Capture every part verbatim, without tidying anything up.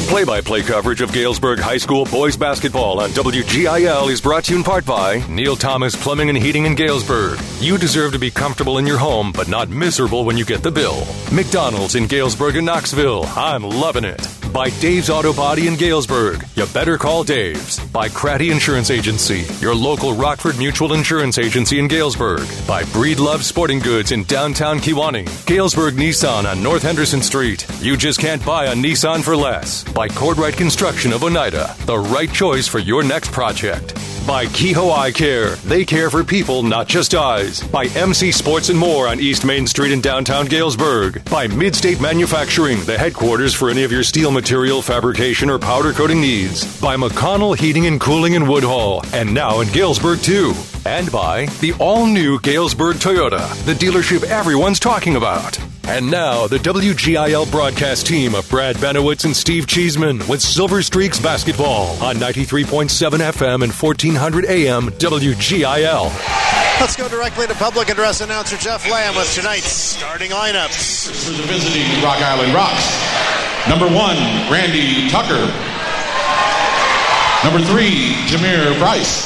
Play-by-play coverage of Galesburg High School boys basketball on W G I L is brought to you in part by Neil Thomas Plumbing and Heating in Galesburg. You deserve to be comfortable in your home, but not miserable when you get the bill. McDonald's in Galesburg and Knoxville. I'm loving it. By Dave's Auto Body in Galesburg. You better call Dave's. By Cratty Insurance Agency, your local Rockford Mutual Insurance Agency in Galesburg. By Breedlove Sporting Goods in downtown Kewanee. Galesburg Nissan on North Henderson Street. You just can't buy a Nissan for less. By Cordwright Construction of Oneida. The right choice for your next project. By Kehoe Eye Care. They care for people, not just eyes. By M C Sports and More on East Main Street in downtown Galesburg. By Midstate Manufacturing, the headquarters for any of your steel material fabrication or powder coating needs. By McConnell Heating and Cooling in Woodhull. And now in Galesburg, too. And by the all-new Galesburg Toyota, the dealership everyone's talking about. And now, the W G I L broadcast team of Brad Benowitz and Steve Cheeseman with Silver Streaks basketball on ninety-three point seven F M and fourteen hundred A M W G I L. Let's go directly to public address announcer Jeff Lamb with tonight's starting lineups. For the visiting Rock Island Rocks. Number one, Randy Tucker. Number three, Jameer Price.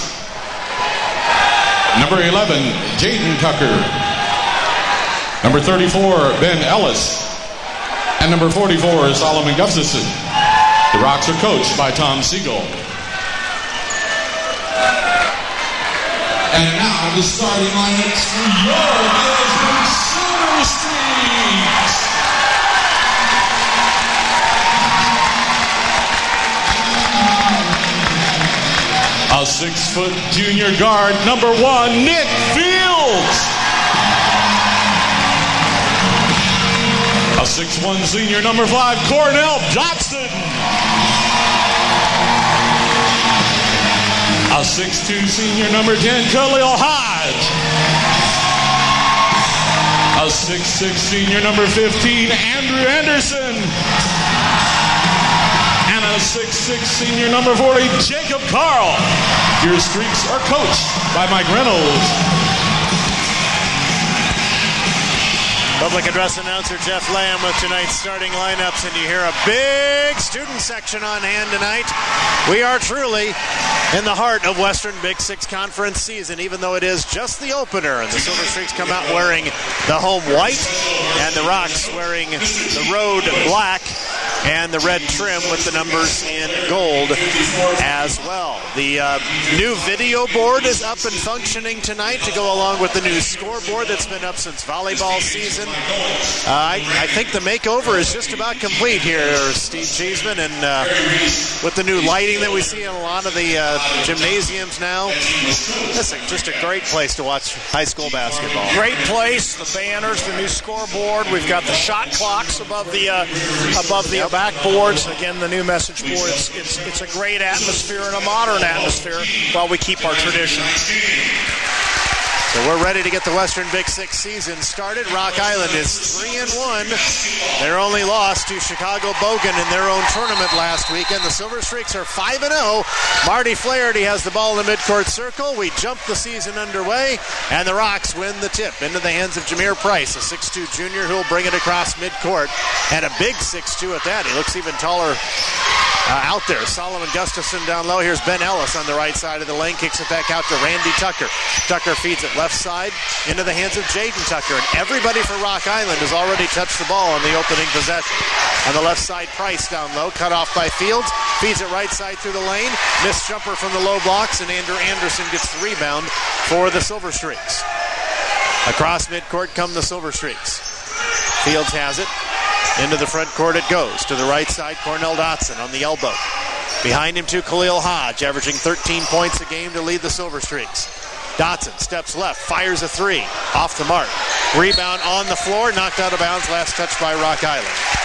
Number eleven, Jaden Tucker. Number thirty-four, Ben Ellis. And number forty-four is Solomon Gustafson. The Rocks are coached by Tom Siegel. And now the starting lineups for your Galesburg Silver Streaks. A six-foot junior guard, number one, Nick Fields. A six one senior, number five, Cornell Johnson. A six two senior, number ten, Khalil Hodge. A six six senior, number fifteen, Andrew Anderson. And a six six senior, number forty, Jacob Carl. Your Streaks are coached by Mike Reynolds. Public address announcer Jeff Lamb with tonight's starting lineups, and you hear a big student section on hand tonight. We are truly in the heart of Western Big Six Conference season, even though it is just the opener, and the Silver Streaks come out wearing the home white, and the Rocks wearing the road black and the red trim with the numbers in gold as well. The uh, new video board is up and functioning tonight to go along with the new scoreboard that's been up since volleyball season. Uh, I, I think the makeover is just about complete here, Steve Cheeseman, and uh, with the new lighting that we see in a lot of the uh, gymnasiums now, this is just a great place to watch high school basketball. Great place, the banners, the new scoreboard. We've got the shot clocks above the uh, above the yep. backboards. Again, the new message board. It's, it's it's a great atmosphere and a modern atmosphere while we keep our tradition. So we're ready to get the Western Big Six season started. Rock Island is three and one. Their only loss to Chicago Bogan in their own tournament last weekend. The Silver Streaks are five and oh. Marty Flaherty has the ball in the midcourt circle. We jump the season underway, and the Rocks win the tip into the hands of Jameer Price, a six two junior who will bring it across midcourt, and a big six two at that. He looks even taller Uh, out there. Solomon Gustafson down low. Here's Ben Ellis on the right side of the lane. Kicks it back out to Randy Tucker. Tucker feeds it left side into the hands of Jaden Tucker. And everybody for Rock Island has already touched the ball on the opening possession. On the left side, Price down low. Cut off by Fields. Feeds it right side through the lane. Missed jumper from the low blocks. And Andrew Anderson gets the rebound for the Silver Streaks. Across midcourt come the Silver Streaks. Fields has it. Into the front court it goes. To the right side, Cornell Dotson on the elbow. Behind him, too, Khalil Hodge, averaging thirteen points a game to lead the Silver Streaks. Dotson steps left, fires a three. Off the mark. Rebound on the floor, knocked out of bounds. Last touch by Rock Island.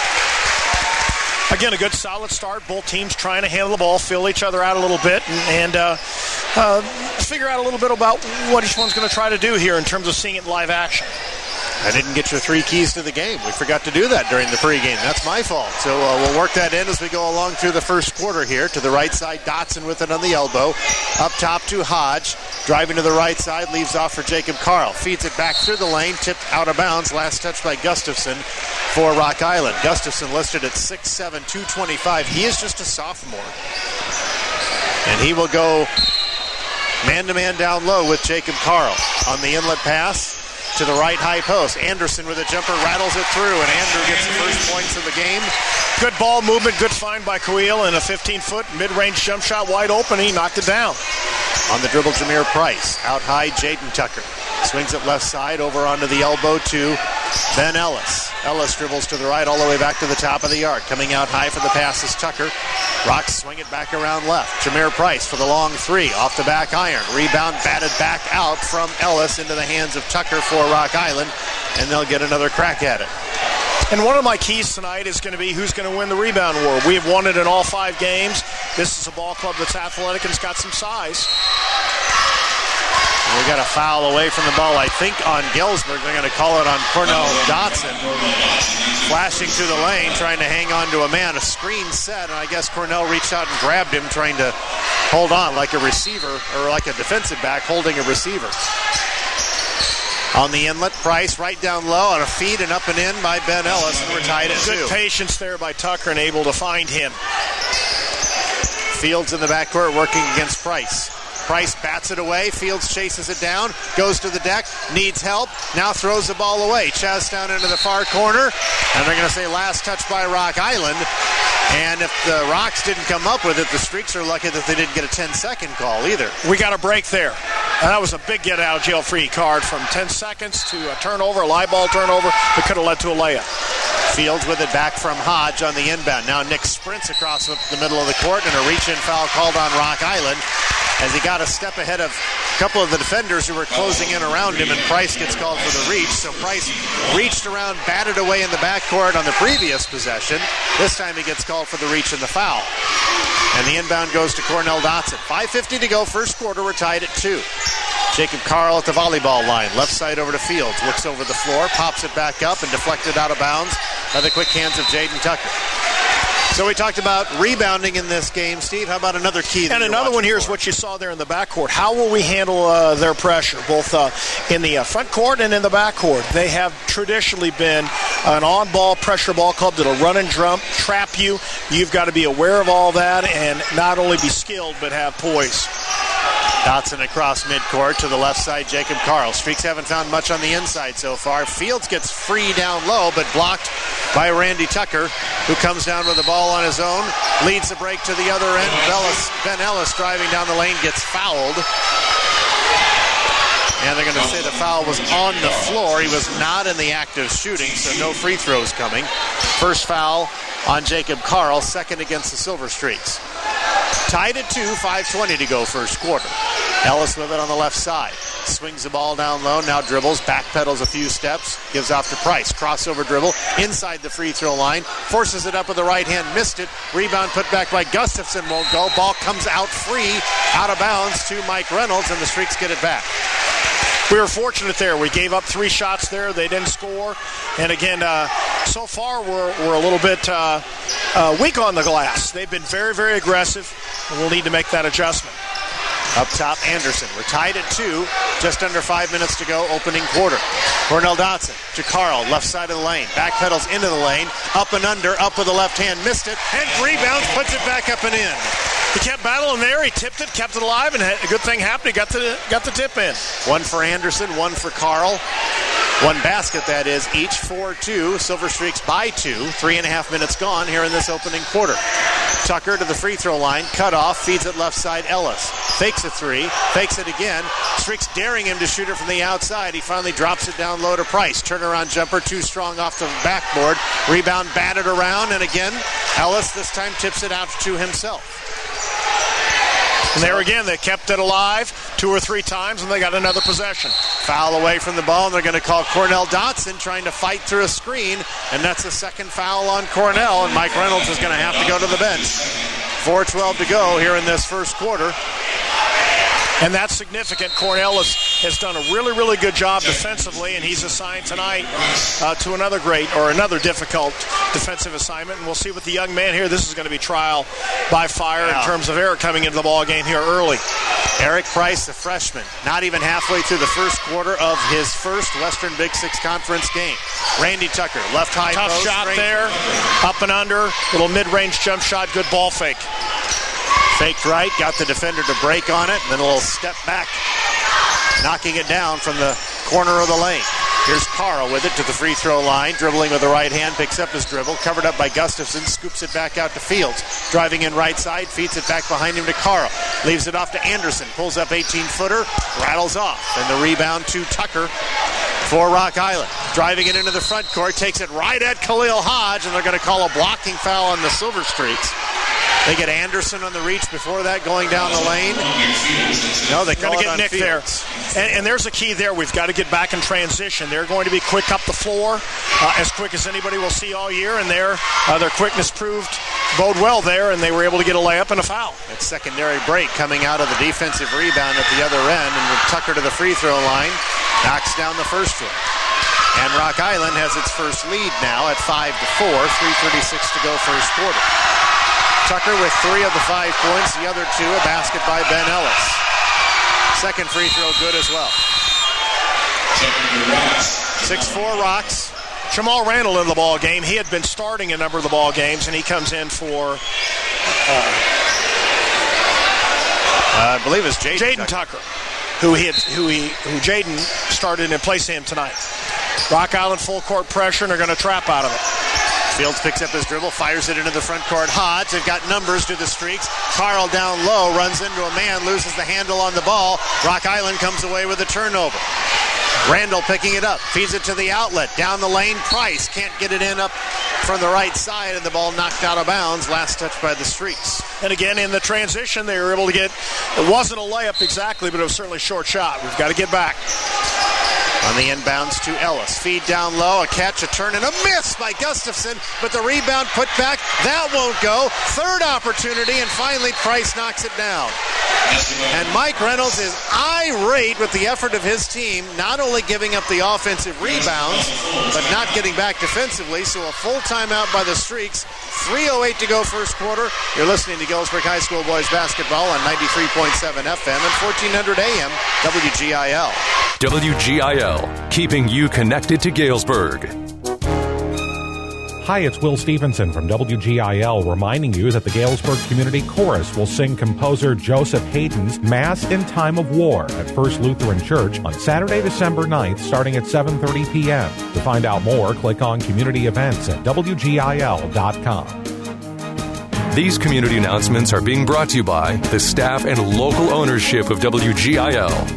Again, a good solid start. Both teams trying to handle the ball, fill each other out a little bit, and, and uh, uh, figure out a little bit about what each one's going to try to do here in terms of seeing it in live action. I didn't get your three keys to the game. We forgot to do that during the pregame. That's my fault. So uh, we'll work that in as we go along through the first quarter here. To the right side, Dotson with it on the elbow. Up top to Hodge. Driving to the right side, leaves off for Jacob Carl. Feeds it back through the lane, tipped out of bounds. Last touch by Gustafson for Rock Island. Gustafson listed at six seven, two twenty-five. He is just a sophomore. And he will go man-to-man down low with Jacob Carl on the inlet pass to the right high post. Anderson with a jumper rattles it through, and Andrew gets the first points of the game. Good ball movement, good find by Coeel, and a fifteen-foot mid-range jump shot wide open. He knocked it down. On the dribble, Jameer Price. Out high, Jaden Tucker. Swings it left side over onto the elbow to Ben Ellis. Ellis dribbles to the right all the way back to the top of the arc. Coming out high for the pass is Tucker. Rocks swing it back around left. Jameer Price for the long three. Off the back iron. Rebound batted back out from Ellis into the hands of Tucker for Rock Island. And they'll get another crack at it. And one of my keys tonight is going to be who's going to win the rebound war. We have won it in all five games. This is a ball club that's athletic and it's got some size. We got a foul away from the ball, I think, on Galesburg. They're going to call it on Cornell Dotson. Flashing through the lane, trying to hang on to a man. A screen set, and I guess Cornell reached out and grabbed him, trying to hold on like a receiver, or like a defensive back holding a receiver. On the inlet, Price right down low on a feed and up and in by Ben Ellis, and we're tied at two. Good patience there by Tucker and able to find him. Fields in the backcourt working against Price. Price bats it away. Fields chases it down. Goes to the deck. Needs help. Now throws the ball away. Chaz down into the far corner. And they're going to say last touch by Rock Island. And if the Rocks didn't come up with it, the Streaks are lucky that they didn't get a ten-second call either. We got a break there. And that was a big get-out-of-jail-free card from ten seconds to a turnover, a live ball turnover that could have led to a layup. Fields with it back from Hodge on the inbound. Now Nick sprints across the middle of the court, and a reach-in foul called on Rock Island as he got a step ahead of a couple of the defenders who were closing in around him, and Price gets called for the reach. So Price reached around, batted away in the backcourt on the previous possession. This time he gets called for the reach and the foul. And the inbound goes to Cornell Dotson. five fifty to go, first quarter, we're tied at two. Jacob Carl at the volleyball line. Left side over to Fields. Looks over the floor, pops it back up, and deflected out of bounds by the quick hands of Jaden Tucker. So we talked about rebounding in this game. Steve, how about another key? And another one here is what you saw there in the backcourt. How will we handle uh, their pressure, both uh, in the uh, front court and in the backcourt? They have traditionally been an on-ball pressure ball club that'll run and jump, trap you. You've got to be aware of all that and not only be skilled but have poise. Dotson across midcourt to the left side, Jacob Carl. Streaks haven't found much on the inside so far. Fields gets free down low, but blocked by Randy Tucker, who comes down with the ball on his own, leads the break to the other end. Ellis, Ben Ellis driving down the lane gets fouled. And they're going to say the foul was on the floor. He was not in the act of shooting, so no free throws coming. First foul on Jacob Carl, second against the Silver Streaks. Tied at two, five twenty to go first quarter. Ellis with it on the left side. Swings the ball down low, now dribbles, backpedals a few steps, gives off to Price. Crossover dribble, inside the free throw line, forces it up with the right hand, missed it. Rebound put back by Gustafson, won't go. Ball comes out free, out of bounds to Mike Reynolds, and the Streaks get it back. We were fortunate there. We gave up three shots there. They didn't score. And again, uh, so far we're, we're a little bit uh, uh, weak on the glass. They've been very, very aggressive, and we'll need to make that adjustment. Up top, Anderson. We're tied at two. Just under five minutes to go, opening quarter. Cornell Dotson to Carl, left side of the lane. Backpedals into the lane. Up and under, up with the left hand. Missed it. And rebounds, puts it back up and in. He kept battling there. He tipped it, kept it alive, and a good thing happened. He got the, got the tip in. One for Anderson, one for Carl. One basket, that is, each four two. Silver Streaks by two. Three and a half minutes gone here in this opening quarter. Tucker to the free throw line. Cut off. Feeds it left side. Ellis fakes a three. Fakes it again. Streaks daring him to shoot it from the outside. He finally drops it down low to Price. Turnaround jumper. Too strong off the backboard. Rebound batted around. And again, Ellis this time tips it out to himself. And there again, they kept it alive two or three times, and they got another possession. Foul away from the ball, and they're going to call Cornell Dotson trying to fight through a screen, and that's the second foul on Cornell, and Mike Reynolds is going to have to go to the bench. four twelve to go here in this first quarter. And that's significant. Cornell has, has done a really, really good job defensively, and he's assigned tonight uh, to another great or another difficult defensive assignment. And we'll see with the young man here. This is going to be trial by fire yeah. in terms of Eric coming into the ball game here early. Eric Price, the freshman, not even halfway through the first quarter of his first Western Big Six Conference game. Randy Tucker, left high Tough post. shot Randy. there, up and under, little mid-range jump shot, good ball fake. Faked right, got the defender to break on it, and then a little step back, knocking it down from the corner of the lane. Here's Carl with it to the free throw line, dribbling with the right hand, picks up his dribble, covered up by Gustafson, scoops it back out to Fields. Driving in right side, feeds it back behind him to Carl. Leaves it off to Anderson, pulls up eighteen-footer, rattles off. And the rebound to Tucker for Rock Island. Driving it into the front court, takes it right at Khalil Hodge, and they're going to call a blocking foul on the Silver Streaks. They get Anderson on the reach before that, going down the lane. No, they call it on Nick Fields. there. And, and there's a key there. We've got to get back in transition. They're going to be quick up the floor, uh, as quick as anybody will see all year, and their, uh, their quickness proved bode well there, and they were able to get a layup and a foul. That secondary break coming out of the defensive rebound at the other end, and with Tucker to the free throw line, knocks down the first one. And Rock Island has its first lead now at five to four, three thirty-six to go first quarter. Tucker with three of the five points, the other two a basket by Ben Ellis. Second free throw good as well. six four Rocks. Jamal Randall in the ball game. He had been starting a number of the ball games, and he comes in for, uh, uh, I believe it's Jaden, Jaden Tucker. Tucker, who he had, who he who Jaden started in place of him tonight. Rock Island full court pressure, and they're going to trap out of it. Fields picks up his dribble, fires it into the front court. Hodge, they've got numbers to the Streaks. Carl down low, runs into a man, loses the handle on the ball. Rock Island comes away with a turnover. Randall picking it up, feeds it to the outlet. Down the lane, Price can't get it in up from the right side, and the ball knocked out of bounds. Last touch by the Streaks. And again, in the transition, they were able to get, it wasn't a layup exactly, but it was certainly a short shot. We've got to get back. On the inbounds to Ellis. Feed down low, a catch, a turn, and a miss by Gustafson, but the rebound put back. That won't go. Third opportunity, and finally Price knocks it down. And Mike Reynolds is irate with the effort of his team, not only giving up the offensive rebounds, but not getting back defensively, so a full timeout by the Streaks. three oh eight to go first quarter. You're listening to Galesburg High School Boys Basketball on ninety-three point seven F M and fourteen hundred A M W G I L. W G I L, keeping you connected to Galesburg. Hi, it's Will Stevenson from W G I L reminding you that the Galesburg Community Chorus will sing composer Joseph Haydn's Mass in Time of War at First Lutheran Church on Saturday, December ninth, starting at seven thirty p.m. To find out more, click on Community Events at W G I L dot com. These community announcements are being brought to you by the staff and local ownership of W G I L.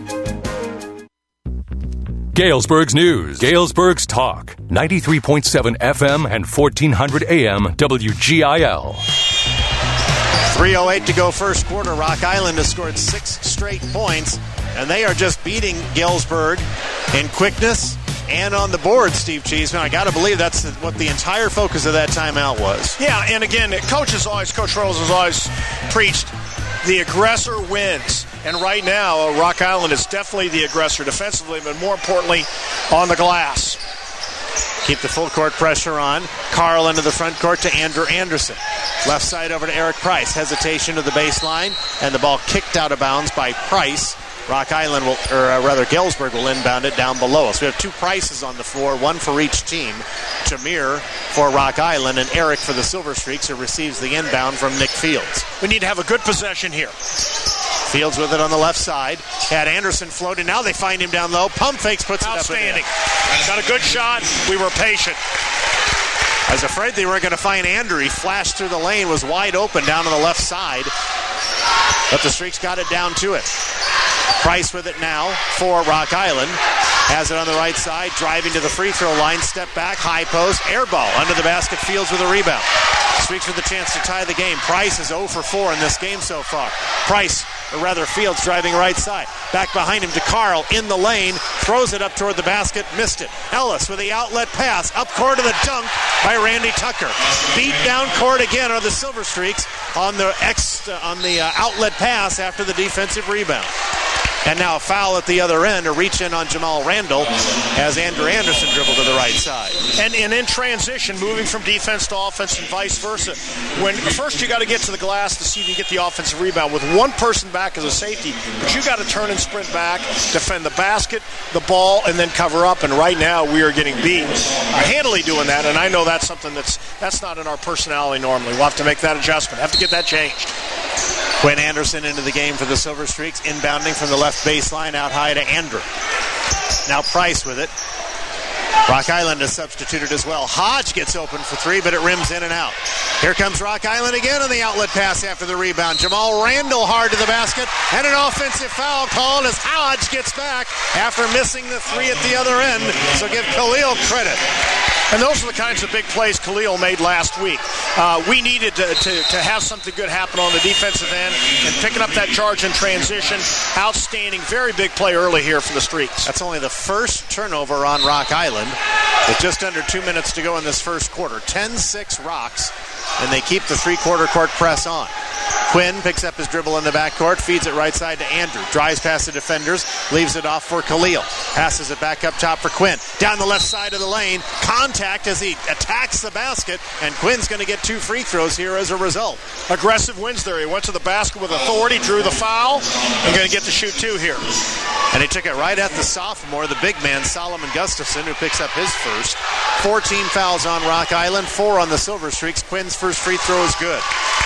Galesburg's News, Galesburg's Talk, ninety-three point seven F M and fourteen hundred A M W G I L. three oh eight to go first quarter. Rock Island has scored six straight points, and they are just beating Galesburg in quickness and on the board, Steve Cheeseman. I got to believe that's what the entire focus of that timeout was. Yeah, and again, Coach has always, Coach Rose has always preached the aggressor wins. And right now, uh, Rock Island is definitely the aggressor defensively, but more importantly, on the glass. Keep the full court pressure on. Carl into the front court to Andrew Anderson. Left side over to Eric Price. Hesitation to the baseline, and the ball kicked out of bounds by Price. Rock Island will, or uh, rather Galesburg will inbound it down below us. We have two Prices on the floor, one for each team. Tamir for Rock Island and Eric for the Silver Streaks, who receives the inbound from Nick Fields. We need to have a good possession here. Fields with it on the left side. Had Anderson floating. Now they find him down low. Pump fakes, puts Outstanding. it up. Got a good shot. We were patient. I was afraid they weren't going to find Andrew. He flashed through the lane, was wide open down on the left side. But the Streaks got it down to it. Price with it now for Rock Island. Has it on the right side, driving to the free throw line, step back, high post, air ball under the basket. Fields with a rebound. Streaks with a chance to tie the game. Price is oh for four in this game so far. Price or rather Fields driving right side. Back behind him to Carl in the lane, throws it up toward the basket, missed it. Ellis with the outlet pass, up court to the dunk by Randy Tucker. Beat down court again are the Silver Streaks on the ex uh, on the uh, outlet pass after the defensive rebound. And now a foul at the other end, a reach in on Jamal Randall as Andrew Anderson dribbled to the right side. And, and in transition, moving from defense to offense and vice versa. When first you got to get to the glass to see if you can get the offensive rebound with one person back as a safety, but you got to turn and sprint back, defend the basket, the ball, and then cover up. And right now we are getting beat, uh, handily doing that. And I know that's something that's that's not in our personality normally. We'll have to make that adjustment. Have to get that changed. Quinn Anderson into the game for the Silver Streaks, inbounding from the left baseline out high to Andrew. Now Price with it. Rock Island is substituted as well. Hodge gets open for three, but it rims in and out. Here comes Rock Island again on the outlet pass after the rebound. Jamal Randall hard to the basket, and an offensive foul called as Hodge gets back after missing the three at the other end. So give Khalil credit. And those are the kinds of big plays Khalil made last week. Uh, we needed to, to, to have something good happen on the defensive end, and picking up that charge in transition. Outstanding, very big play early here for the Streaks. That's only the first turnover on Rock Island with just under two minutes to go in this first quarter. ten six Rocks, and they keep the three-quarter court press on. Quinn picks up his dribble in the backcourt, feeds it right side to Andrew, drives past the defenders, leaves it off for Khalil, passes it back up top for Quinn. Down the left side of the lane, contact as he attacks the basket, and Quinn's going to get two free throws here as a result. Aggressive wins there. He went to the basket with authority, drew the foul, and going to get to shoot two here. And he took it right at the sophomore, the big man, Solomon Gustafson, who picks up his first. fourteen fouls on Rock Island, four on the Silver Streaks. Quinn's first free throw is good.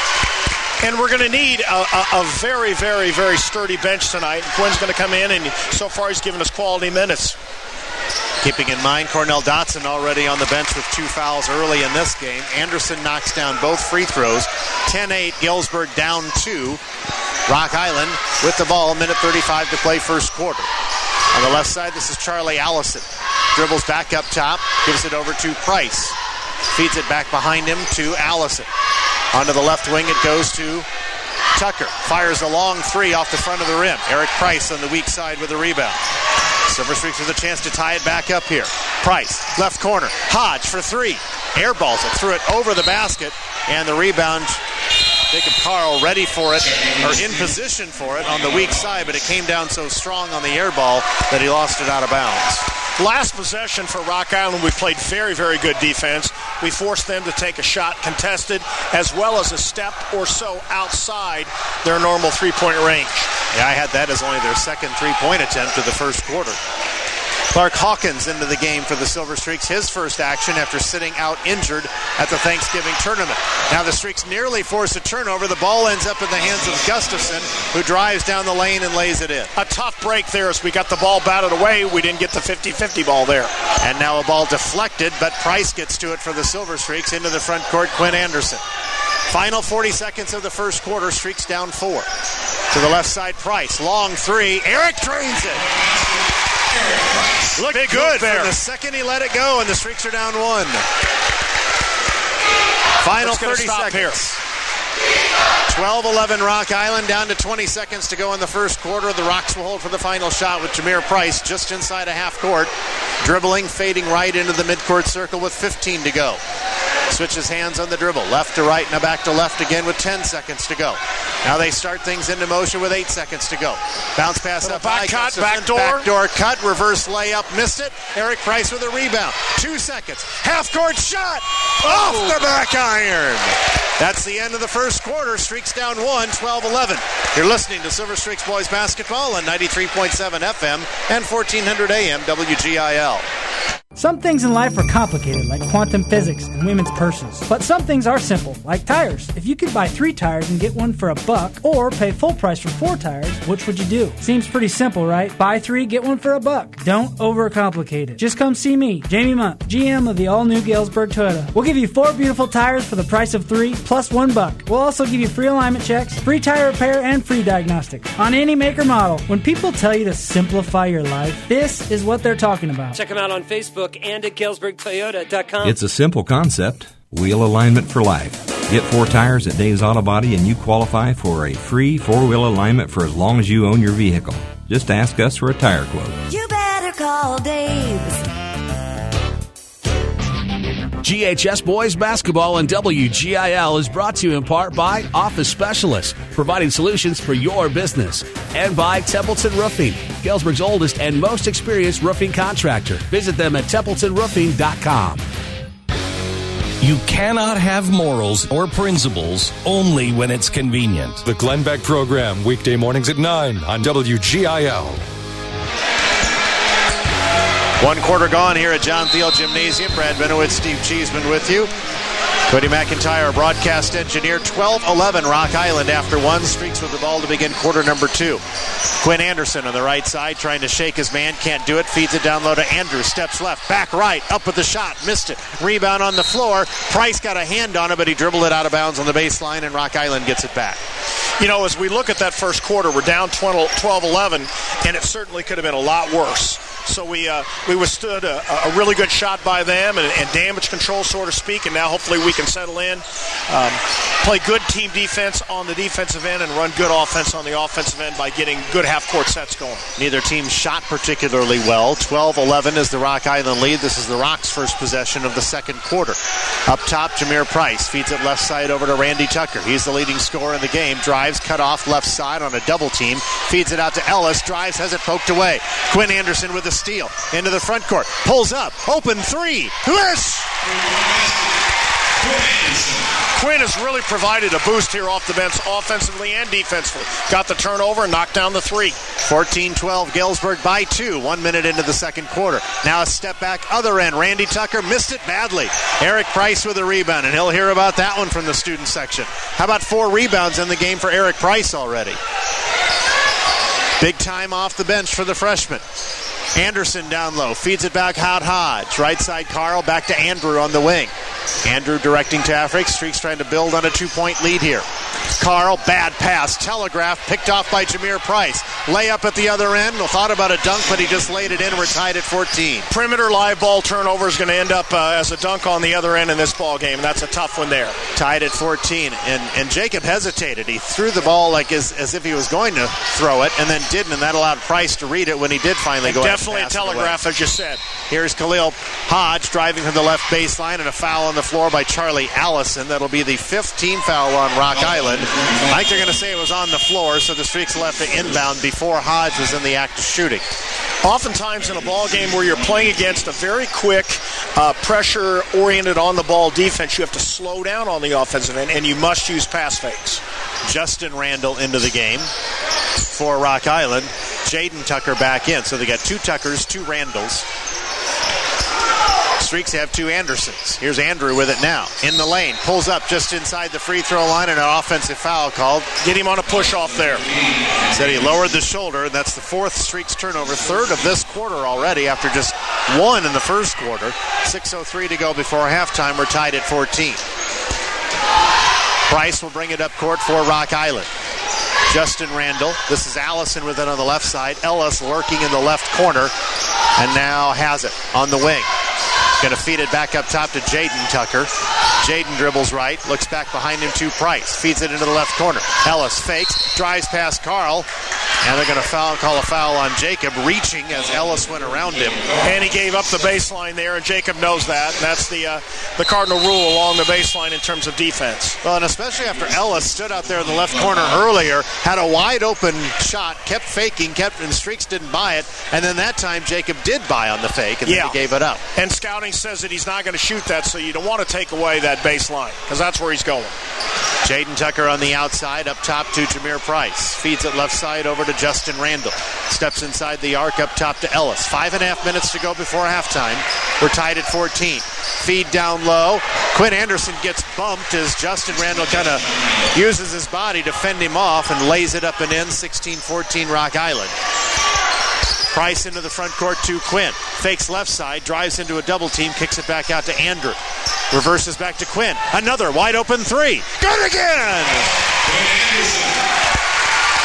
And we're going to need a, a, a very, very, very sturdy bench tonight. Quinn's going to come in, and so far he's given us quality minutes. Keeping in mind, Cornell Dotson already on the bench with two fouls early in this game. Anderson knocks down both free throws. ten eight, Galesburg down two. Rock Island with the ball, minute thirty-five to play first quarter. On the left side, this is Charlie Allison. Dribbles back up top, gives it over to Price. Feeds it back behind him to Allison. Onto the left wing it goes to Tucker. Fires a long three off the front of the rim. Eric Price on the weak side with the rebound. Silver Streaks with a chance to tie it back up here. Price, left corner. Hodge for three. Airballs it, threw it over the basket, and the rebound. Jacob Carl ready for it, or in position for it on the weak side, but it came down so strong on the air ball that he lost it out of bounds. Last possession for Rock Island, we played very, very good defense. We forced them to take a shot contested, as well as a step or so outside their normal three-point range. Yeah, I had that as only their second three-point attempt of the first quarter. Clark Hawkins into the game for the Silver Streaks. His first action after sitting out injured at the Thanksgiving tournament. Now the Streaks nearly force a turnover. The ball ends up in the hands of Gustafson, who drives down the lane and lays it in. A tough break there as we got the ball batted away. We didn't get the fifty-fifty ball there. And now a ball deflected, but Price gets to it for the Silver Streaks. Into the front court, Quinn Anderson. Final forty seconds of the first quarter, Streaks down four. To the left side, Price. Long three. Eric drains it. Looked Big good there. for the second he let it go, and the Streaks are down one. Final thirty seconds. Here. twelve eleven Rock Island, down to twenty seconds to go in the first quarter. The Rocks will hold for the final shot with Jameer Price just inside a half court. Dribbling, fading right into the midcourt circle with fifteen to go. Switches hands on the dribble, left to right, now back to left again with ten seconds to go. Now they start things into motion with eight seconds to go. Bounce pass up high. Back cut, back door. Backdoor cut, reverse layup, missed it. Eric Price with a rebound. Two seconds. Half court shot. Off the back iron. That's the end of the first quarter. Streaks down one, twelve eleven. You're listening to Silver Streaks Boys Basketball on ninety-three point seven F M and fourteen hundred A M W G I L. Some things in life are complicated, like quantum physics and women's purses. But some things are simple, like tires. If you could buy three tires and get one for a buck, or pay full price for four tires, which would you do? Seems pretty simple, right? Buy three, get one for a buck. Don't overcomplicate it. Just come see me, Jamie Munt, G M of the all-new Galesburg Toyota. We'll give you four beautiful tires for the price of three, plus one buck. We'll also give you free alignment checks, free tire repair, and free diagnostics on any make or model. When people tell you to simplify your life, this is what they're talking about. Check them out on Facebook and at Galesburg Toyota dot com. It's a simple concept. Wheel alignment for life. Get four tires at Dave's Auto Body and you qualify for a free four-wheel alignment for as long as you own your vehicle. Just ask us for a tire quote. You better call Dave's. G H S Boys Basketball and W G I L is brought to you in part by Office Specialists, providing solutions for your business, and by Templeton Roofing, Galesburg's oldest and most experienced roofing contractor. Visit them at templeton roofing dot com. You cannot have morals or principles only when it's convenient. The Glenn Beck Program, weekday mornings at nine on W G I L. One quarter gone here at John Thiel Gymnasium. Brad Benowitz, Steve Cheeseman with you. Cody McIntyre, broadcast engineer. twelve eleven Rock Island after one. Streaks with the ball to begin quarter number two. Quinn Anderson on the right side trying to shake his man. Can't do it. Feeds it down low to Andrews. Steps left. Back right. Up with the shot. Missed it. Rebound on the floor. Price got a hand on it, but he dribbled it out of bounds on the baseline, and Rock Island gets it back. You know, as we look at that first quarter, we're down twelve eleven, and it certainly could have been a lot worse. So we uh, we withstood a, a really good shot by them and, and damage control, so to speak, and now hopefully we can settle in, um, play good team defense on the defensive end, and run good offense on the offensive end by getting good half-court sets going. Neither team shot particularly well. twelve eleven is the Rock Island lead. This is the Rocks' first possession of the second quarter. Up top, Jameer Price feeds it left side over to Randy Tucker. He's the leading scorer in the game. Drives, cut off left side on a double team. Feeds it out to Ellis. Drives, has it poked away. Quinn Anderson with the steal into the front court, pulls up, open three, miss! Quinn has really provided a boost here off the bench offensively and defensively. Got the turnover and knocked down the three. fourteen twelve, Galesburg by two, one minute into the second quarter. Now a step back, other end, Randy Tucker missed it badly. Eric Price with a rebound, and he'll hear about that one from the student section. How about four rebounds in the game for Eric Price already? Big time off the bench for the freshman. Anderson down low, feeds it back out Hodge. Right side Carl, back to Andrew on the wing. Andrew directing to Afric. Streaks trying to build on a two-point lead here. Carl, bad pass. Telegraph, picked off by Jameer Price. Layup at the other end. Thought about a dunk, but he just laid it in. We're tied at fourteen. Perimeter live ball turnover is going to end up uh, as a dunk on the other end in this ball game, and that's a tough one there. Tied at fourteen, and, and Jacob hesitated. He threw the ball like as, as if he was going to throw it, and then didn't, and that allowed Price to read it when he did finally and go ahead. Definitely a telegraph, as you said. Here's Khalil Hodge driving from the left baseline, and a foul on the floor by Charlie Allison. That'll be the fifth team foul on Rock Island. I think they're going to say it was on the floor, so the Streaks left to inbound before Hodge was in the act of shooting. Oftentimes in a ball game where you're playing against a very quick, uh, pressure-oriented on-the-ball defense, you have to slow down on the offensive end, and you must use pass fakes. Justin Randall into the game for Rock Island. Jaden Tucker back in. So they got two Tuckers, two Randalls. Streaks have two Andersons. Here's Andrew with it now. In the lane. Pulls up just inside the free throw line, and an offensive foul called. Get him on a push-off there. Said he lowered the shoulder, and that's the fourth Streaks turnover. Third of this quarter already after just one in the first quarter. six oh three to go before halftime. We're tied at fourteen. Price will bring it up court for Rock Island. Justin Randall. This is Allison with it on the left side. Ellis lurking in the left corner, and now has it on the wing. Going to feed it back up top to Jaden Tucker. Jaden dribbles right, looks back behind him to Price. Feeds it into the left corner. Ellis fakes, drives past Carl, and they're going to foul, call a foul on Jacob, reaching as Ellis went around him. And he gave up the baseline there, and Jacob knows that. And that's the uh, the cardinal rule along the baseline in terms of defense. Well, and especially after Ellis stood out there in the left corner earlier, had a wide open shot, kept faking, kept, and Streaks didn't buy it, and then that time Jacob did buy on the fake, and yeah. then he gave it up. And scouting says that he's not going to shoot that, so you don't want to take away that baseline, because that's where he's going. Jaden Tucker on the outside, up top to Jameer Price. Feeds it left side over to Justin Randall. Steps inside the arc, up top to Ellis. Five and a half minutes to go before halftime. We're tied at fourteen. Feed down low. Quinn Anderson gets bumped as Justin Randall kind of uses his body to fend him off and lays it up and in. sixteen fourteen Rock Island. Price into the front court to Quinn. Fakes left side, drives into a double team, kicks it back out to Andrew. Reverses back to Quinn. Another wide open three. Good again!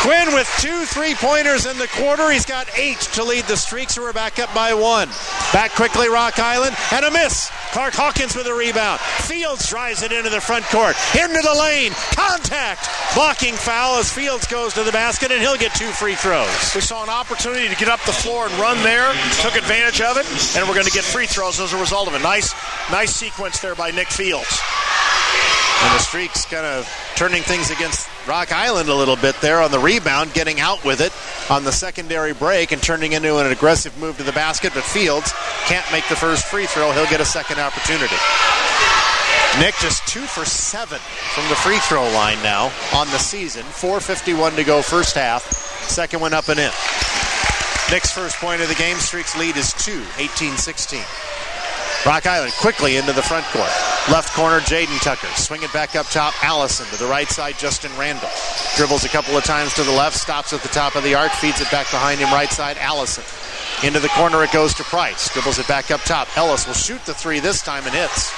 Quinn with two three-pointers in the quarter. He's got eight to lead the Streaks, who are back up by one. Back quickly, Rock Island, and a miss. Clark Hawkins with a rebound. Fields drives it into the front court. Into the lane. Contact. Blocking foul as Fields goes to the basket, and he'll get two free throws. We saw an opportunity to get up the floor and run there. Took advantage of it, and we're going to get free throws as a result of it. Nice, nice sequence there by Nick Fields. And the Streaks kind of turning things against Rock Island a little bit there on the rebound, getting out with it on the secondary break and turning into an aggressive move to the basket, but Fields can't make the first free throw. He'll get a second opportunity. Nick just two for seven from the free throw line now on the season. four fifty-one to go first half. Second one up and in. Nick's first point of the game. Streaks lead is two, eighteen sixteen. Rock Island quickly into the front court. Left corner, Jaden Tucker. Swing it back up top, Allison. To the right side, Justin Randall. Dribbles a couple of times to the left, stops at the top of the arc, feeds it back behind him, right side, Allison. Into the corner it goes to Price. Dribbles it back up top. Ellis will shoot the three this time and hits.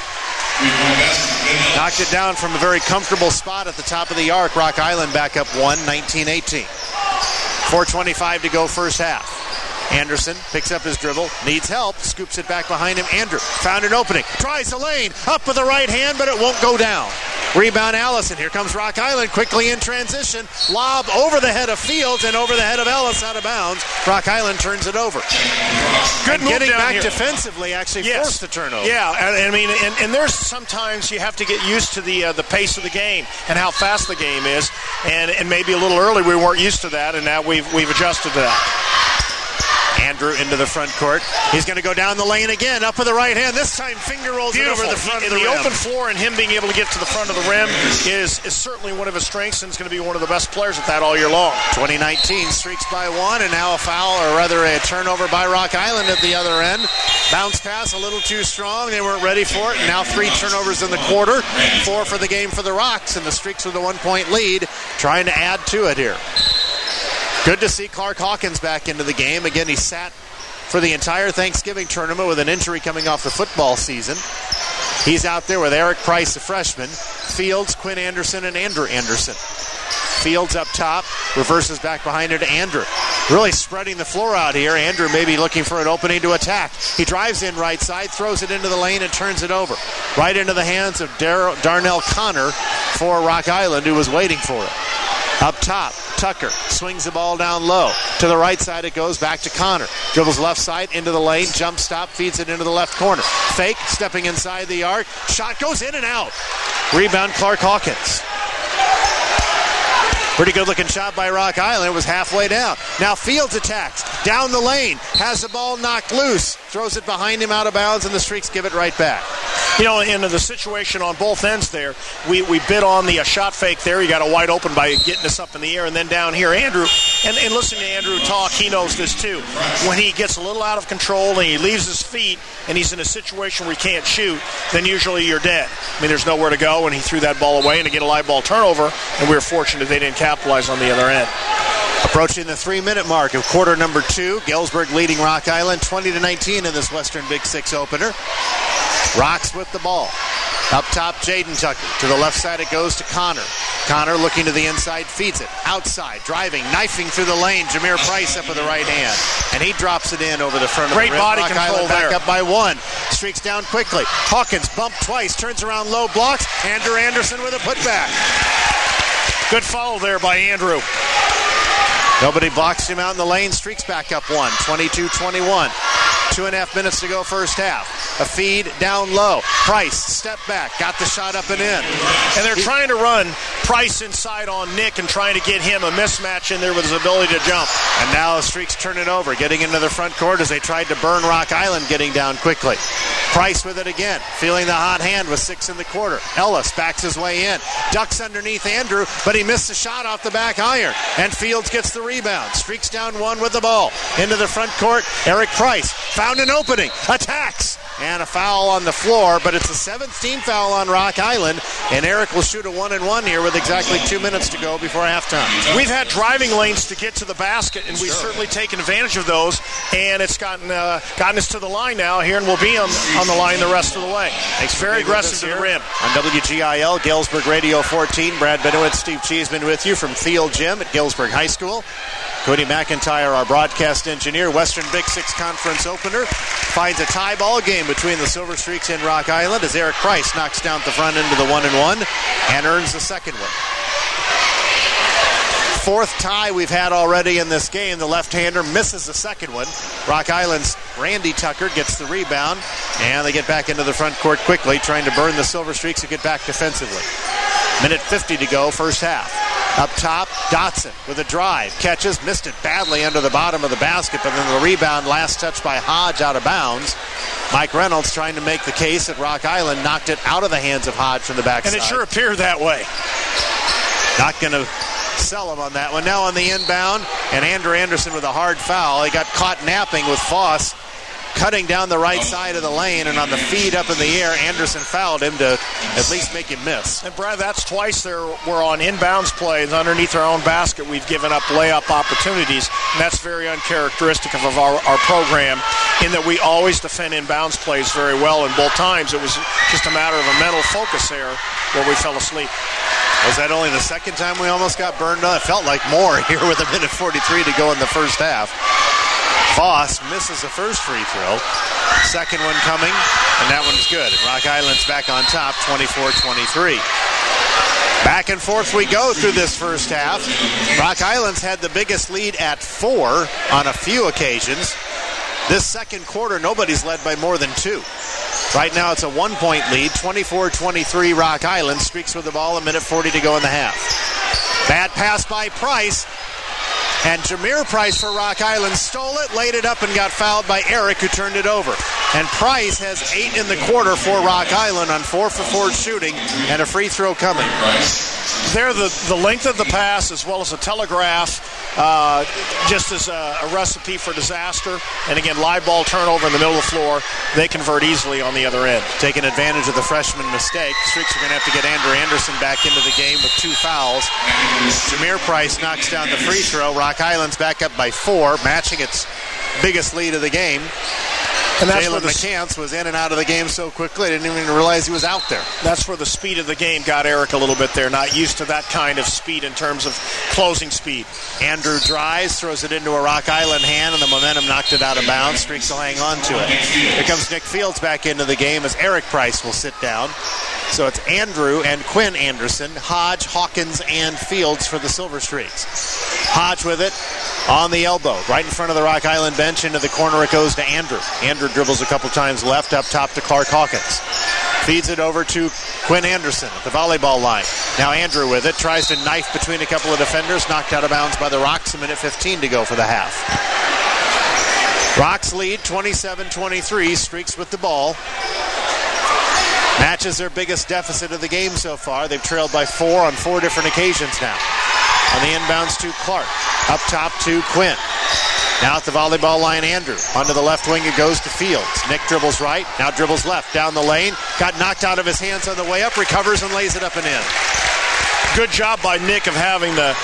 Knocked it down from a very comfortable spot at the top of the arc. Rock Island back up one, nineteen eighteen. four twenty-five to go first half. Anderson picks up his dribble, needs help, scoops it back behind him. Andrew found an opening, tries the lane, up with the right hand, but it won't go down. Rebound Allison. Here comes Rock Island quickly in transition. Lob over the head of Fields and over the head of Ellis out of bounds. Rock Island turns it over. Good and move getting down back here. Defensively actually yes. forced the turnover. Yeah, and, I mean, and, and there's sometimes you have to get used to the uh, the pace of the game and how fast the game is, and, and maybe a little early we weren't used to that, and now we've we've adjusted to that. Andrew into the front court. He's going to go down the lane again, up with the right hand. This time finger rolls Beautiful. it over the front he, of the, the rim. open floor and him being able to get to the front of the rim is, is certainly one of his strengths, and is going to be one of the best players at that all year long. twenty nineteen, Streaks by one, and now a foul, or rather a turnover by Rock Island at the other end. Bounce pass a little too strong. They weren't ready for it. And now three turnovers in the quarter. Four for the game for the Rocks, and the Streaks with a one-point lead, trying to add to it here. Good to see Clark Hawkins back into the game. Again, he sat for the entire Thanksgiving tournament with an injury coming off the football season. He's out there with Eric Price, a freshman, Fields, Quinn Anderson, and Andrew Anderson. Fields up top, reverses back behind it to Andrew. Really spreading the floor out here. Andrew maybe looking for an opening to attack. He drives in right side, throws it into the lane, and turns it over. Right into the hands of Dar- Darnell Connor for Rock Island, who was waiting for it. Up top, Tucker swings the ball down low. To the right side it goes, back to Connor. Dribbles left side into the lane, jump stop, feeds it into the left corner. Fake, stepping inside the arc. Shot goes in and out. Rebound, Clark Hawkins. Pretty good looking shot by Rock Island. It was halfway down. Now Fields attacks. Down the lane. Has the ball knocked loose. Throws it behind him out of bounds, and the Streaks give it right back. You know, in the situation on both ends there, we, we bid on the uh, shot fake there. He got a wide open by getting us up in the air, and then down here, Andrew, and, and listening to Andrew talk, he knows this too. When he gets a little out of control and he leaves his feet and he's in a situation where he can't shoot, then usually you're dead. I mean, there's nowhere to go, and he threw that ball away, and again, a live ball turnover, and we were fortunate they didn't capitalize on the other end. Approaching the three-minute mark of quarter number two, Galesburg leading Rock Island twenty to nineteen in this Western Big Six opener. Rocks with the ball. Up top, Jaden Tucker. To the left side it goes to Connor. Connor looking to the inside, feeds it. Outside, driving, knifing through the lane. Jameer Price up with the right hand. And he drops it in over the front Great of the rim. body Rock control Island back there. up by one. Streaks down quickly. Hawkins bumped twice, turns around low, blocks. Andrew Anderson with a putback. Good follow there by Andrew. Nobody blocks him out in the lane. Streaks back up one, twenty-two twenty-one. Two and a half minutes to go first half. A feed down low. Price, step back, got the shot up and in. And they're trying to run Price inside on Nick and trying to get him a mismatch in there with his ability to jump. And now the Streaks turn it over, getting into the front court as they tried to burn Rock Island, getting down quickly. Price with it again, feeling the hot hand with six in the quarter. Ellis backs his way in, ducks underneath Andrew, but he missed a shot off the back iron. And Fields gets the rebound. Streaks down one with the ball. Into the front court, Eric Price found an opening, attacks. and a foul on the floor, but it's a seventh team foul on Rock Island, and Eric will shoot a one and one here with exactly two minutes to go before halftime. We've had driving lanes to get to the basket, and we've Sure. certainly taken advantage of those, and it's gotten uh, gotten us to the line now here, and we'll be on, on the line the rest of the way. It's very aggressive to the rim. On W G I L, Galesburg Radio fourteen, Brad Benowitz, Steve Cheeseman with you from Field Gym at Galesburg High School. Cody McIntyre, our broadcast engineer. Western Big Six Conference opener finds a tie ball game between the Silver Streaks and Rock Island as Eric Price knocks down the front end of the one and one and earns the second one. Fourth tie we've had already in this game. The left-hander misses the second one. Rock Island's Randy Tucker gets the rebound, and they get back into the front court quickly, trying to burn the Silver Streaks and get back defensively. Minute fifty to go, first half. Up top, Dotson with a drive. Catches, missed it badly under the bottom of the basket, but then the rebound, last touch by Hodge out of bounds. Mike Reynolds trying to make the case that Rock Island knocked it out of the hands of Hodge from the backside. And it sure appeared that way. Not going to sell him on that one. Now on the inbound, and Andrew Anderson with a hard foul. He got caught napping with Foss cutting down the right side of the lane, and on the feed up in the air, Anderson fouled him to at least make him miss. And Brad, that's twice there we're on inbounds plays underneath our own basket. We've given up layup opportunities, and that's very uncharacteristic of our, our program in that we always defend inbounds plays very well, and both times it was just a matter of a mental focus there where we fell asleep. Was that only the second time we almost got burned on? It felt like more here with a minute forty-three to go in the first half. Voss misses the first free throw. Second one coming, and that one's good. And Rock Island's back on top, twenty-four twenty-three. Back and forth we go through this first half. Rock Island's had the biggest lead at four on a few occasions. This second quarter, nobody's led by more than two. Right now it's a one-point lead, twenty-four twenty-three Rock Island. Streaks with the ball, a minute forty to go in the half. Bad pass by Price. And Jameer Price for Rock Island stole it, laid it up, and got fouled by Eric, who turned it over. And Price has eight in the quarter for Rock Island on four for four shooting and a free throw coming. There, the, the length of the pass as well as the telegraph, uh, just as a, a recipe for disaster. And again, live ball turnover in the middle of the floor. They convert easily on the other end. Taking advantage of the freshman mistake, Streaks are going to have to get Andrew Anderson back into the game with two fouls. Jameer Price knocks down the free throw. Rock Island's back up by four, matching its biggest lead of the game. And Jalen McCants was in and out of the game so quickly, I didn't even realize he was out there. That's where the speed of the game got Eric a little bit there. Not used to that kind of speed in terms of closing speed. Andrew drives, throws it into a Rock Island hand, and the momentum knocked it out of bounds. Streaks will hang on to it. Here comes Nick Fields back into the game as Eric Price will sit down. So it's Andrew and Quinn Anderson, Hodge, Hawkins, and Fields for the Silver Streaks. Hodge with it on the elbow, right in front of the Rock Island bench. Into the corner it goes to Andrew. Andrew dribbles a couple times left, up top to Clark Hawkins. Feeds it over to Quinn Anderson at the volleyball line. Now Andrew with it, tries to knife between a couple of defenders, knocked out of bounds by the Rocks. A minute fifteen to go for the half. Rocks lead twenty-seven twenty-three, Streaks with the ball. Matches their biggest deficit of the game so far. They've trailed by four on four different occasions now. On the inbounds to Clark. Up top to Quinn. Now at the volleyball line, Andrew. Onto the left wing it goes to Fields. Nick dribbles right, now dribbles left. Down the lane. Got knocked out of his hands on the way up. Recovers and lays it up and in. Good job by Nick of having the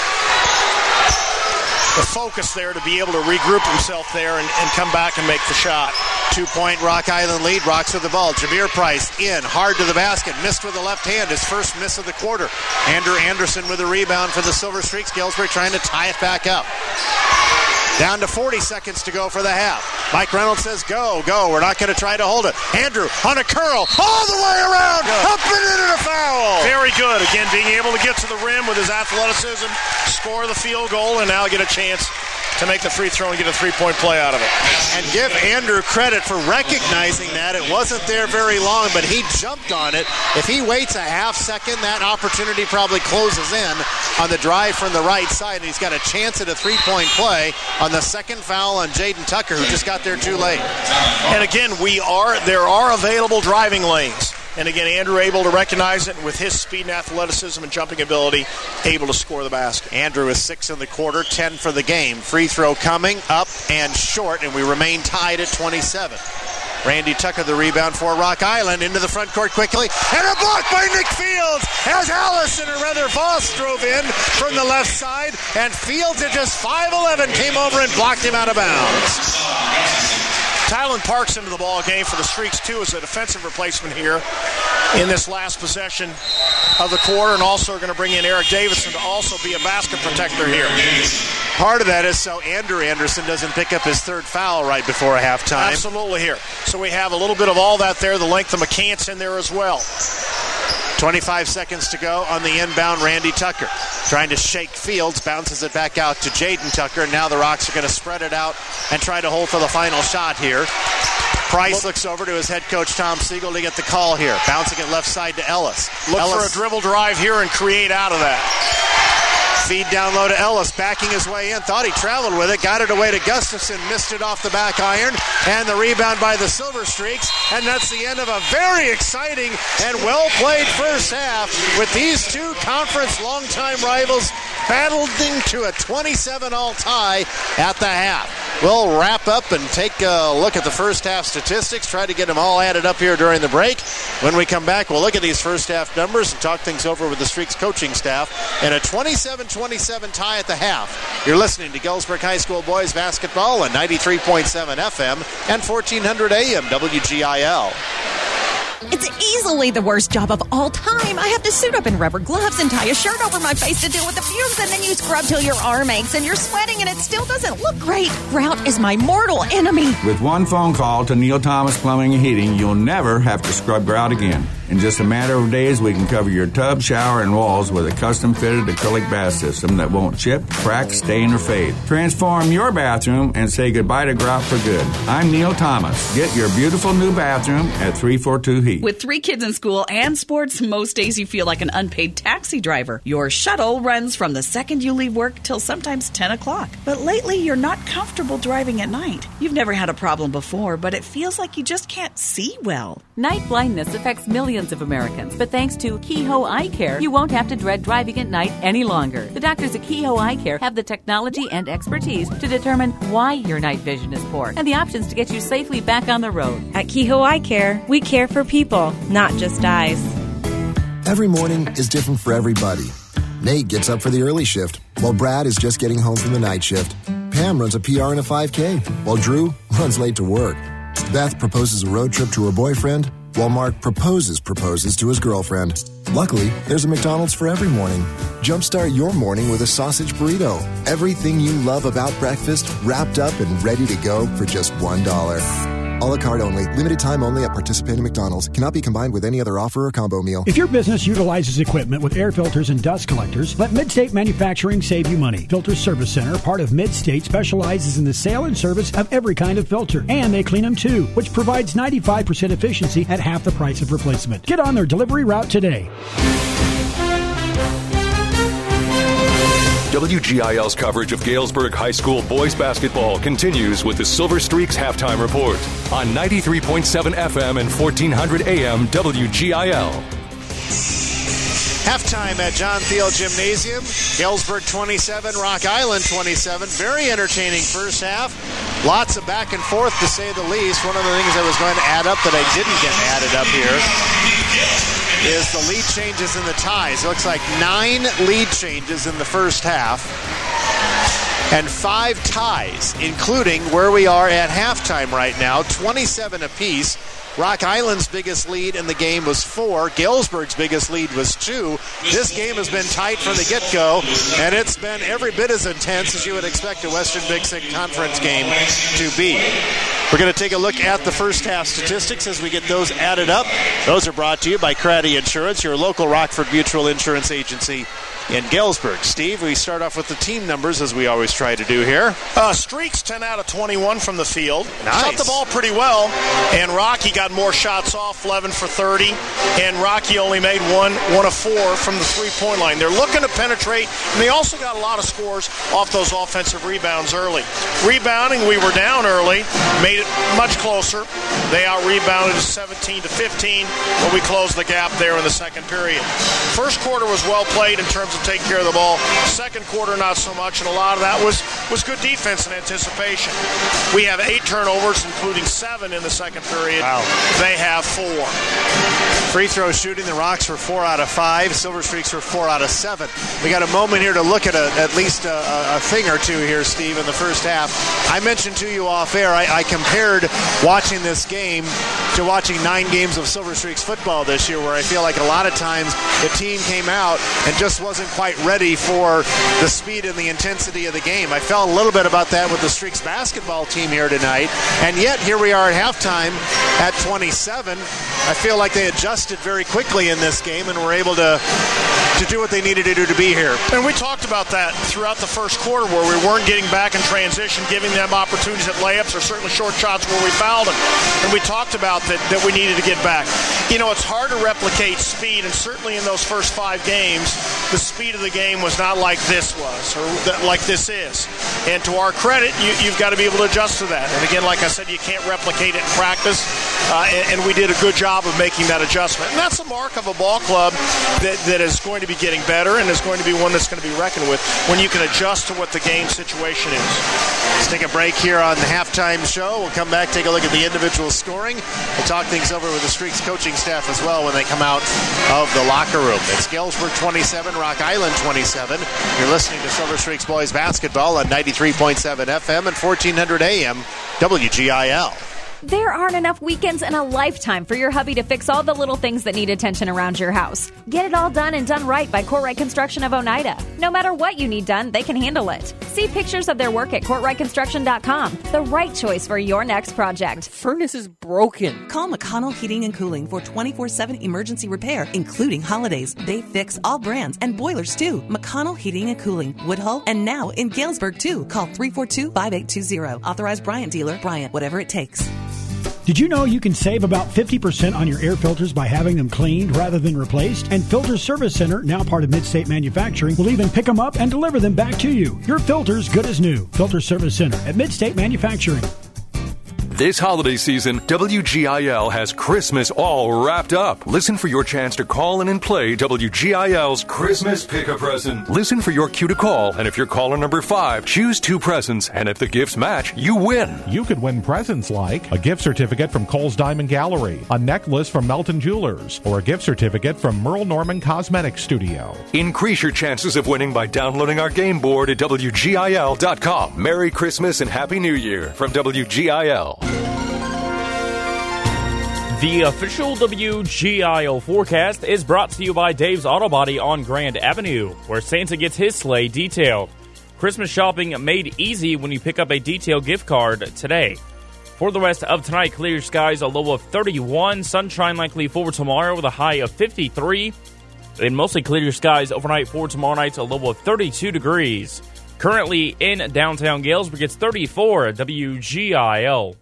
the focus there to be able to regroup himself there and, and come back and make the shot. Two-point Rock Island lead. Rocks with the ball. Jameer Price in, hard to the basket. Missed with the left hand. His first miss of the quarter. Andrew Anderson with a rebound for the Silver Streaks. Galesburg trying to tie it back up. Down to forty seconds to go for the half. Mike Reynolds says, go, go. We're not going to try to hold it. Andrew on a curl all the way around. Good. Up and in and a foul. Very good. Again, being able to get to the rim with his athleticism, score the field goal, and now get a chance to make the free throw and get a three-point play out of it. And give Andrew credit for recognizing that. It wasn't there very long, but he jumped on it. If he waits a half second, that opportunity probably closes in on the drive from the right side, and he's got a chance at a three-point play on the second foul on Jaden Tucker, who just got there too late. And again, we are there are available driving lanes. And again, Andrew able to recognize it, and with his speed and athleticism and jumping ability, able to score the basket. Andrew is six in the quarter, ten for the game. Free throw coming, up and short, and we remain tied at twenty-seven. Randy Tucker the rebound for Rock Island. Into the front court quickly. And a block by Nick Fields as Allison, or rather Voss, drove in from the left side. And Fields at just five eleven came over and blocked him out of bounds. Tylen Parks into the ball game for the Streaks, too, as a defensive replacement here in this last possession of the quarter, and also are going to bring in Eric Davidson to also be a basket protector here. Part of that is so Andrew Anderson doesn't pick up his third foul right before halftime. Absolutely here. So we have a little bit of all that there. The length of McCants in there as well. twenty-five seconds to go on the inbound. Randy Tucker trying to shake Fields, bounces it back out to Jaden Tucker. Now the Rocks are going to spread it out and try to hold for the final shot here. Price looks over to his head coach Tom Siegel to get the call here. Bouncing it left side to Ellis. Look Ellis. for a dribble drive here and create out of that. Feed down low to Ellis, backing his way in. Thought he traveled with it. Got it away to Gustafson. Missed it off the back iron. And the rebound by the Silver Streaks. And that's the end of a very exciting and well-played first half with these two conference longtime rivals battling to a twenty-seven all tie at the half. We'll wrap up and take a look at the first half statistics. Try to get them all added up here during the break. When we come back, we'll look at these first half numbers and talk things over with the Streaks coaching staff. And a twenty-seven twenty-seven tie at the half. You're listening to Galesburg High School boys basketball on ninety-three point seven F M and fourteen hundred A M W G I L. It's easily the worst job of all time. I have to suit up in rubber gloves and tie a shirt over my face to deal with the fumes, and then you scrub till your arm aches and you're sweating and it still doesn't look great. Grout is my mortal enemy. With one phone call to Neil Thomas Plumbing and Heating, you'll never have to scrub grout again. In just a matter of days, we can cover your tub, shower, and walls with a custom-fitted acrylic bath system that won't chip, crack, stain, or fade. Transform your bathroom and say goodbye to grout for good. I'm Neil Thomas. Get your beautiful new bathroom at three forty-two Heat. With three kids in school and sports, most days you feel like an unpaid taxi driver. Your shuttle runs from the second you leave work till sometimes ten o'clock. But lately, you're not comfortable driving at night. You've never had a problem before, but it feels like you just can't see well. Night blindness affects millions of Americans, but thanks to Kehoe Eye Care, you won't have to dread driving at night any longer. The doctors at Kehoe Eye Care have the technology and expertise to determine why your night vision is poor and the options to get you safely back on the road. At Kehoe Eye Care, we care for people, not just eyes. Every morning is different for everybody. Nate gets up for the early shift, while Brad is just getting home from the night shift. Pam runs a P R and a five K, while Drew runs late to work. Beth proposes a road trip to her boyfriend, while Mark proposes proposes to his girlfriend. Luckily, there's a McDonald's for every morning. Jumpstart your morning with a sausage burrito. Everything you love about breakfast wrapped up and ready to go for just one dollar. A la carte only. Limited time only at participating McDonald's. Cannot be combined with any other offer or combo meal. If your business utilizes equipment with air filters and dust collectors, let Midstate Manufacturing save you money. Filter Service Center, part of Midstate, specializes in the sale and service of every kind of filter. And they clean them too, which provides ninety-five percent efficiency at half the price of replacement. Get on their delivery route today. W G I L's coverage of Galesburg High School boys basketball continues with the Silver Streaks halftime report on ninety-three point seven F M and fourteen hundred A M W G I L. Halftime at John Thiel Gymnasium. Galesburg twenty-seven, Rock Island twenty-seven. Very entertaining first half. Lots of back and forth, to say the least. One of the things I was going to add up that I didn't get added up here is the lead changes in the ties. It looks like nine lead changes in the first half and five ties, including where we are at halftime right now, twenty-seven apiece. Rock Island's biggest lead in the game was four. Galesburg's biggest lead was two. This game has been tight from the get-go, and it's been every bit as intense as you would expect a Western Big Six Conference game to be. We're going to take a look at the first half statistics as we get those added up. Those are brought to you by Craddy Insurance, your local Rockford Mutual Insurance agency in Galesburg. Steve, we start off with the team numbers as we always try to do here. Uh, Streaks ten out of twenty-one from the field. Nice. Shot the ball pretty well, and Rocky got more shots off, eleven for thirty, and Rocky only made one, one of four from the three-point line. They're looking to penetrate, and they also got a lot of scores off those offensive rebounds early. Rebounding, we were down early, made it much closer. They out-rebounded seventeen to fifteen, but we closed the gap there in the second period. First quarter was well played in terms of and take care of the ball. Second quarter, not so much, and a lot of that was, was good defense and anticipation. We have eight turnovers, including seven in the second period. Wow. They have four. Free throw shooting, the Rocks were four out of five. Silver Streaks were four out of seven. We got a moment here to look at a, at least a, a thing or two here, Steve, in the first half. I mentioned to you off air, I, I compared watching this game to watching nine games of Silver Streaks football this year, where I feel like a lot of times the team came out and just wasn't quite ready for the speed and the intensity of the game. I felt a little bit about that with the Streaks basketball team here tonight, and yet here we are at halftime at twenty-seven. I feel like they adjusted very quickly in this game and were able to to do what they needed to do to be here. And we talked about that throughout the first quarter, where we weren't getting back in transition, giving them opportunities at layups or certainly short shots where we fouled them. And we talked about that, that we needed to get back. You know, it's hard to replicate speed, and certainly in those first five games, the speed of the game was not like this was, or that, like this is. And to our credit, you, you've got to be able to adjust to that. And again, like I said, you can't replicate it in practice, uh, and, and we did a good job of making that adjustment. And that's a mark of a ball club that, that is going to be getting better and is going to be one that's going to be reckoned with when you can adjust to what the game situation is. Let's take a break here on the halftime show. We'll come back, take a look at the individual scoring. We'll talk things over with the Streaks coaching staff as well when they come out of the locker room. It's Galesburg twenty-seven, Rock Island twenty-seven. You're listening to Silver Streaks boys basketball on ninety-three point seven F M and fourteen hundred A M W G I L. There aren't enough weekends in a lifetime for your hubby to fix all the little things that need attention around your house. Get it all done and done right by Courtright Construction of Oneida. No matter what you need done, they can handle it. See pictures of their work at courtright construction dot com. The right choice for your next project. Furnace is broken. Call McConnell Heating and Cooling for twenty-four seven emergency repair, including holidays. They fix all brands and boilers too. McConnell Heating and Cooling, Woodhull, and now in Galesburg too. Call three four two, five eight two zero. Authorized Bryant dealer. Bryant, whatever it takes. Did you know you can save about fifty percent on your air filters by having them cleaned rather than replaced? And Filter Service Center, now part of Midstate Manufacturing, will even pick them up and deliver them back to you. Your filter's good as new. Filter Service Center at Midstate Manufacturing. This holiday season, W G I L has Christmas all wrapped up. Listen for your chance to call in and play W G I L's Christmas Pick-a-Present. Listen for your cue to call, and if you're caller number five, choose two presents, and if the gifts match, you win. You could win presents like a gift certificate from Kohl's Diamond Gallery, a necklace from Melton Jewelers, or a gift certificate from Merle Norman Cosmetics Studio. Increase your chances of winning by downloading our game board at W G I L dot com. Merry Christmas and Happy New Year from W G I L. The official W G I L forecast is brought to you by Dave's Auto Body on Grand Avenue, where Santa gets his sleigh detailed. Christmas shopping made easy when you pick up a detail gift card today. For the rest of tonight, clear skies, a low of thirty-one, sunshine likely for tomorrow with a high of fifty-three, and mostly clear skies overnight for tomorrow night, a low of thirty-two degrees. Currently in downtown Galesburg, it's thirty-four at W G I L.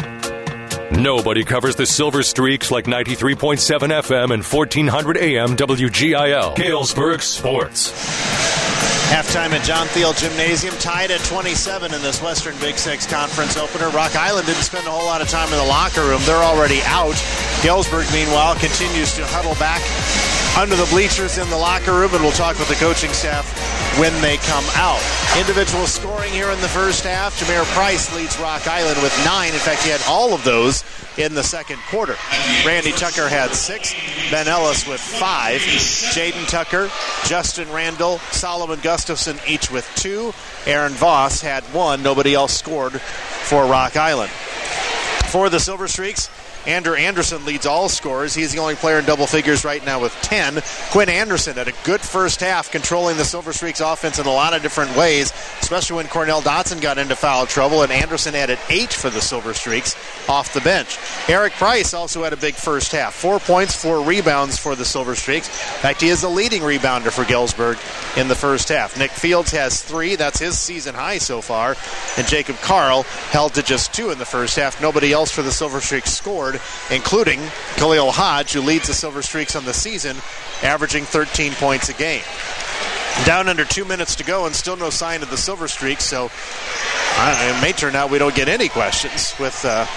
Nobody covers the Silver Streaks like ninety-three point seven F M and fourteen hundred A M W G I L. Galesburg Sports. Halftime at John Thiel Gymnasium, tied at twenty-seven in this Western Big Six Conference opener. Rock Island didn't spend a whole lot of time in the locker room. They're already out. Galesburg, meanwhile, continues to huddle back under the bleachers in the locker room, and we'll talk with the coaching staff when they come out. Individual scoring here in the first half. Jameer Price leads Rock Island with nine. In fact, he had all of those in the second quarter. Randy Tucker had six. Ben Ellis with five. Jaden Tucker, Justin Randall, Solomon Gustafson each with two. Aaron Voss had one. Nobody else scored for Rock Island. For the Silver Streaks, Andrew Anderson leads all scorers. He's the only player in double figures right now with ten. Quinn Anderson had a good first half, controlling the Silver Streaks offense in a lot of different ways, especially when Cornell Dotson got into foul trouble, and Anderson added eight for the Silver Streaks off the bench. Eric Price also had a big first half. Four points, four rebounds for the Silver Streaks. In fact, he is the leading rebounder for Galesburg in the first half. Nick Fields has three. That's his season high so far. And Jacob Carl held to just two in the first half. Nobody else for the Silver Streaks scored, including Khalil Hodge, who leads the Silver Streaks on the season, averaging thirteen points a game. Down under two minutes to go and still no sign of the Silver Streaks, so uh, it may turn out we don't get any questions with uh,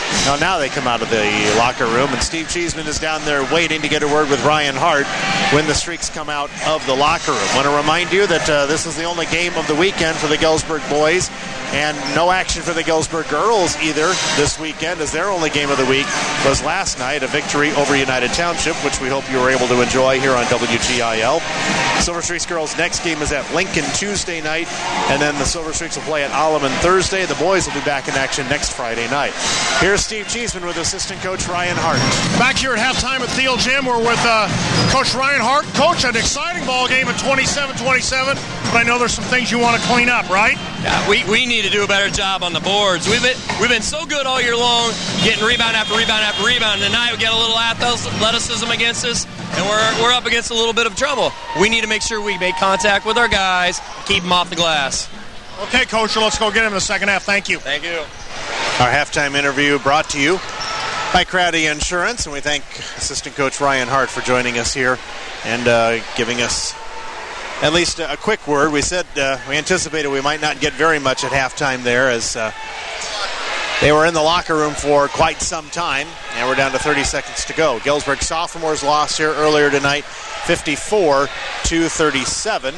Now, now they come out of the locker room, and Steve Cheeseman is down there waiting to get a word with Ryan Hart when the Streaks come out of the locker room. I want to remind you that uh, this is the only game of the weekend for the Galesburg boys, and no action for the Galesburg girls either this weekend, as their only game of the week was last night, a victory over United Township, which we hope you were able to enjoy here on W G I L. Silver Streaks girls' next game is at Lincoln Tuesday night, and then the Silver Streaks will play at Alleman Thursday. The boys will be back in action next Friday night. Here's Steve Cheeseman with assistant coach Ryan Hart. Back here at halftime at Thiel Gym, we're with uh, Coach Ryan Hart. Coach, an exciting ball game at twenty-seven twenty-seven, but I know there's some things you want to clean up, right? Yeah, we, we need to do a better job on the boards. We've been we've been so good all year long, getting rebound after rebound after rebound. And tonight we get a little athleticism against us, and we're we're up against a little bit of trouble. We need to make sure we make contact with our guys, keep them off the glass. Okay, Coach, so let's go get him in the second half. Thank you. Thank you. Our halftime interview brought to you by Crowdy Insurance, and we thank assistant coach Ryan Hart for joining us here and uh, giving us at least a quick word. We said uh, we anticipated we might not get very much at halftime there, as uh, they were in the locker room for quite some time, and we're down to thirty seconds to go. Galesburg sophomores lost here earlier tonight, fifty-four to thirty-seven.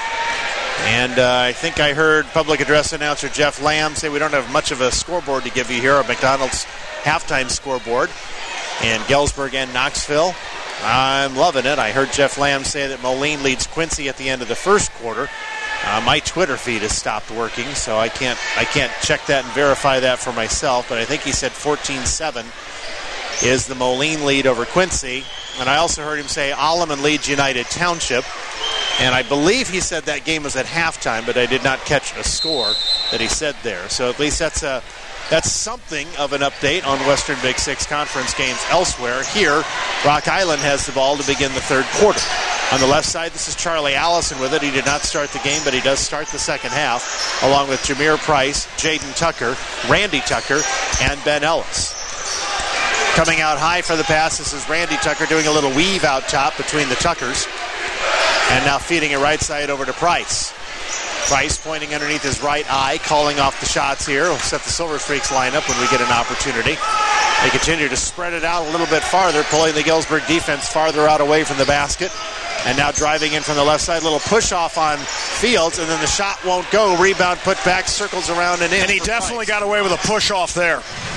And uh, I think I heard public address announcer Jeff Lamb say we don't have much of a scoreboard to give you here, a McDonald's halftime scoreboard in Galesburg and Knoxville. I'm loving it. I heard Jeff Lamb say that Moline leads Quincy at the end of the first quarter. Uh, my Twitter feed has stopped working, so I can't I can't check that and verify that for myself, but I think he said fourteen seven is the Moline lead over Quincy. And I also heard him say Alleman leads United Township. And I believe he said that game was at halftime, but I did not catch a score that he said there. So at least that's a that's something of an update on Western Big Six Conference games elsewhere. Here, Rock Island has the ball to begin the third quarter. On the left side, this is Charlie Allison with it. He did not start the game, but he does start the second half, along with Jameer Price, Jaden Tucker, Randy Tucker, and Ben Ellis. Coming out high for the pass, this is Randy Tucker doing a little weave out top between the Tuckers. And now feeding it right side over to Price. Price pointing underneath his right eye, calling off the shots here. We'll set the Silver Streaks line up when we get an opportunity. They continue to spread it out a little bit farther, pulling the Galesburg defense farther out away from the basket. And now driving in from the left side, little push off on Fields, and then the shot won't go. Rebound put back, circles around and in. And he definitely Price. Got away with a push off there.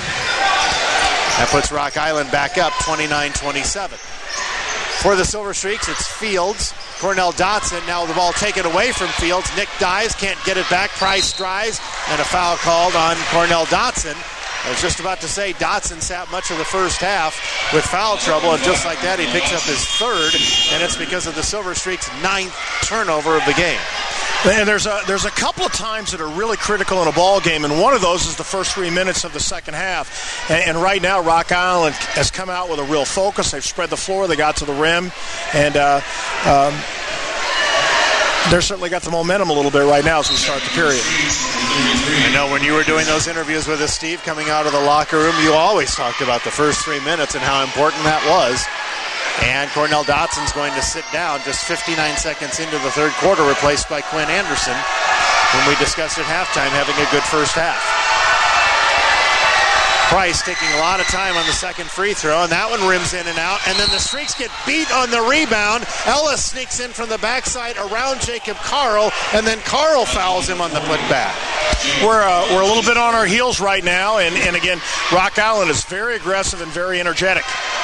That puts Rock Island back up twenty-nine twenty-seven. For the Silver Streaks, it's Fields. Cornell Dotson, now the ball taken away from Fields. Nick dives, can't get it back. Price drives, and a foul called on Cornell Dotson. I was just about to say Dotson sat much of the first half with foul trouble, and just like that, he picks up his third, and it's because of the Silver Streaks' ninth turnover of the game. And there's a there's a couple of times that are really critical in a ball game, and one of those is the first three minutes of the second half. And, and right now, Rock Island has come out with a real focus. They've spread the floor. They got to the rim, and uh, um, they're certainly got the momentum a little bit right now as we start the period. I know when you were doing those interviews with us, Steve, coming out of the locker room, you always talked about the first three minutes and how important that was. And Cornell Dotson's going to sit down just fifty-nine seconds into the third quarter, replaced by Quinn Anderson, whom we discussed at halftime having a good first half. Price taking a lot of time on the second free throw, and that one rims in and out, and then the Streaks get beat on the rebound. Ellis sneaks in from the backside around Jacob Carl, and then Carl fouls him on the putback. We're uh, we're a little bit on our heels right now, and, and again, Rock Island is very aggressive and very energetic.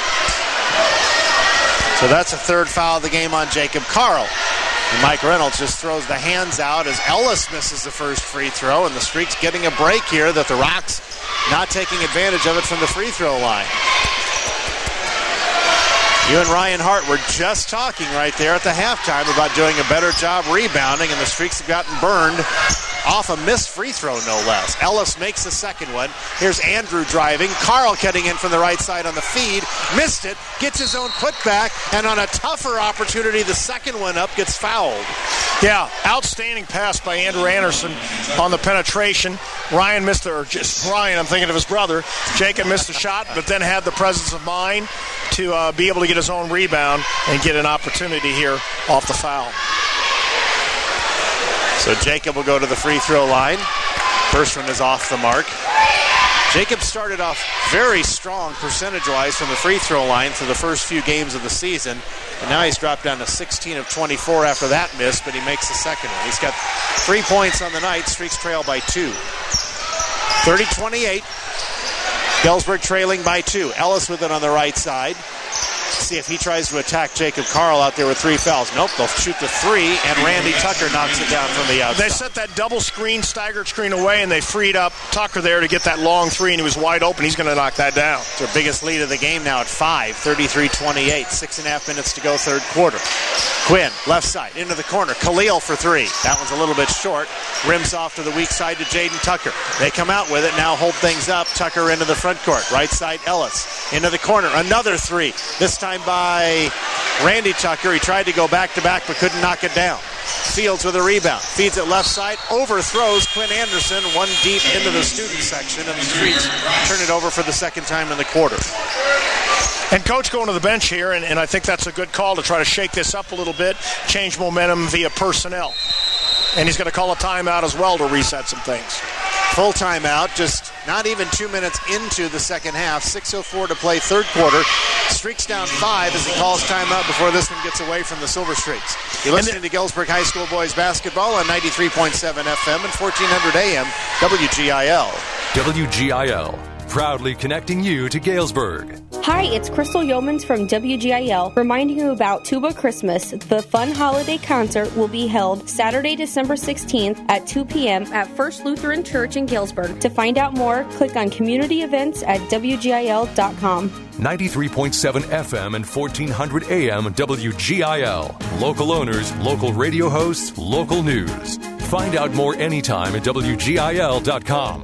So that's a third foul of the game on Jacob Carl. And Mike Reynolds just throws the hands out as Ellis misses the first free throw, and the Streaks getting a break here that the Rocks not taking advantage of it from the free throw line. You and Ryan Hart were just talking right there at the halftime about doing a better job rebounding, and the Streaks have gotten burned off a missed free throw, no less. Ellis makes the second one. Here's Andrew driving. Carl cutting in from the right side on the feed. Missed it. Gets his own putback. And on a tougher opportunity, the second one up gets fouled. Yeah, outstanding pass by Andrew Anderson on the penetration. Ryan missed the, or just Ryan, I'm thinking of his brother. Jacob missed the shot, but then had the presence of mind to uh, be able to get his own rebound and get an opportunity here off the foul. So Jacob will go to the free throw line. First one is off the mark. Jacob started off very strong percentage-wise from the free throw line for the first few games of the season, and now he's dropped down to sixteen of twenty-four after that miss, but he makes the second one. He's got three points on the night. Streaks trail by two. thirty twenty-eight. Galesburg trailing by two. Ellis with it on the right side. See if he tries to attack Jacob Carl out there with three fouls. Nope, they'll shoot the three, and Randy Tucker knocks it down from the outside. They set that double screen, staggered screen away, and they freed up Tucker there to get that long three, and he was wide open. He's going to knock that down. It's their biggest lead of the game now at five, thirty-three twenty-eight. Six and a half minutes to go, third quarter. Quinn, left side, into the corner. Khalil for three. That one's a little bit short. Rims off to the weak side to Jaden Tucker. They come out with it, now hold things up. Tucker into the front court. Right side, Ellis. Into the corner, another three. This time by Randy Tucker. He tried to go back-to-back but couldn't knock it down. Fields with a rebound. Feeds it left side. Overthrows Quinn Anderson. One deep into the student section, and the Streaks turn it over for the second time in the quarter. And Coach going to the bench here, and, and I think that's a good call to try to shake this up a little bit, change momentum via personnel. And he's going to call a timeout as well to reset some things. Full timeout, just not even two minutes into the second half. six oh four to play, third quarter. Streaks down five as he calls timeout before this one gets away from the Silver Streaks. You're listening to Galesburg High School boys basketball on ninety-three point seven F M and fourteen hundred A M W G I L. W G I L, proudly connecting you to Galesburg. Hi, it's Crystal Yeomans from W G I L, reminding you about Tuba Christmas. The fun holiday concert will be held Saturday, December sixteenth at two p.m. at First Lutheran Church in Galesburg. To find out more, click on community events at W G I L dot com. ninety-three point seven F M and fourteen hundred A M W G I L. Local owners, local radio hosts, local news. Find out more anytime at W G I L dot com.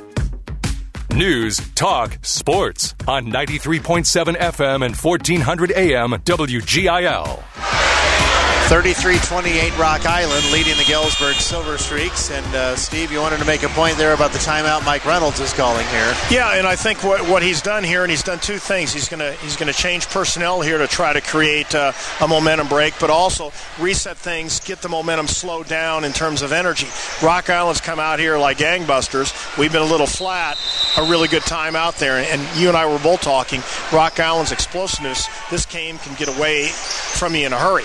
News, talk, sports on ninety-three point seven F M and fourteen hundred A M W G I L. thirty-three twenty-eight Rock Island leading the Galesburg Silver Streaks. And uh, Steve, you wanted to make a point there about the timeout Mike Reynolds is calling here. Yeah, and I think what, what he's done here, and he's done two things. He's going to he's going to change personnel here to try to create uh, a momentum break, but also reset things, get the momentum slowed down in terms of energy. Rock Island's come out here like gangbusters. We've been a little flat. A really good time out there, and you and I were both talking. Rock Island's explosiveness, this game can get away from you in a hurry.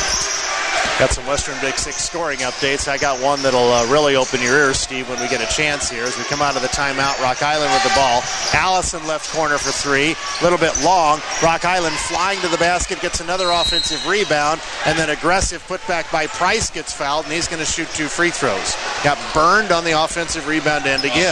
Got some Western Big Six scoring updates. I got one that'll uh, really open your ears, Steve, when we get a chance here. As we come out of the timeout, Rock Island with the ball. Allison left corner for three. A little bit long. Rock Island flying to the basket, gets another offensive rebound, and then aggressive putback by Price gets fouled, and he's going to shoot two free throws. Got burned on the offensive rebound end again.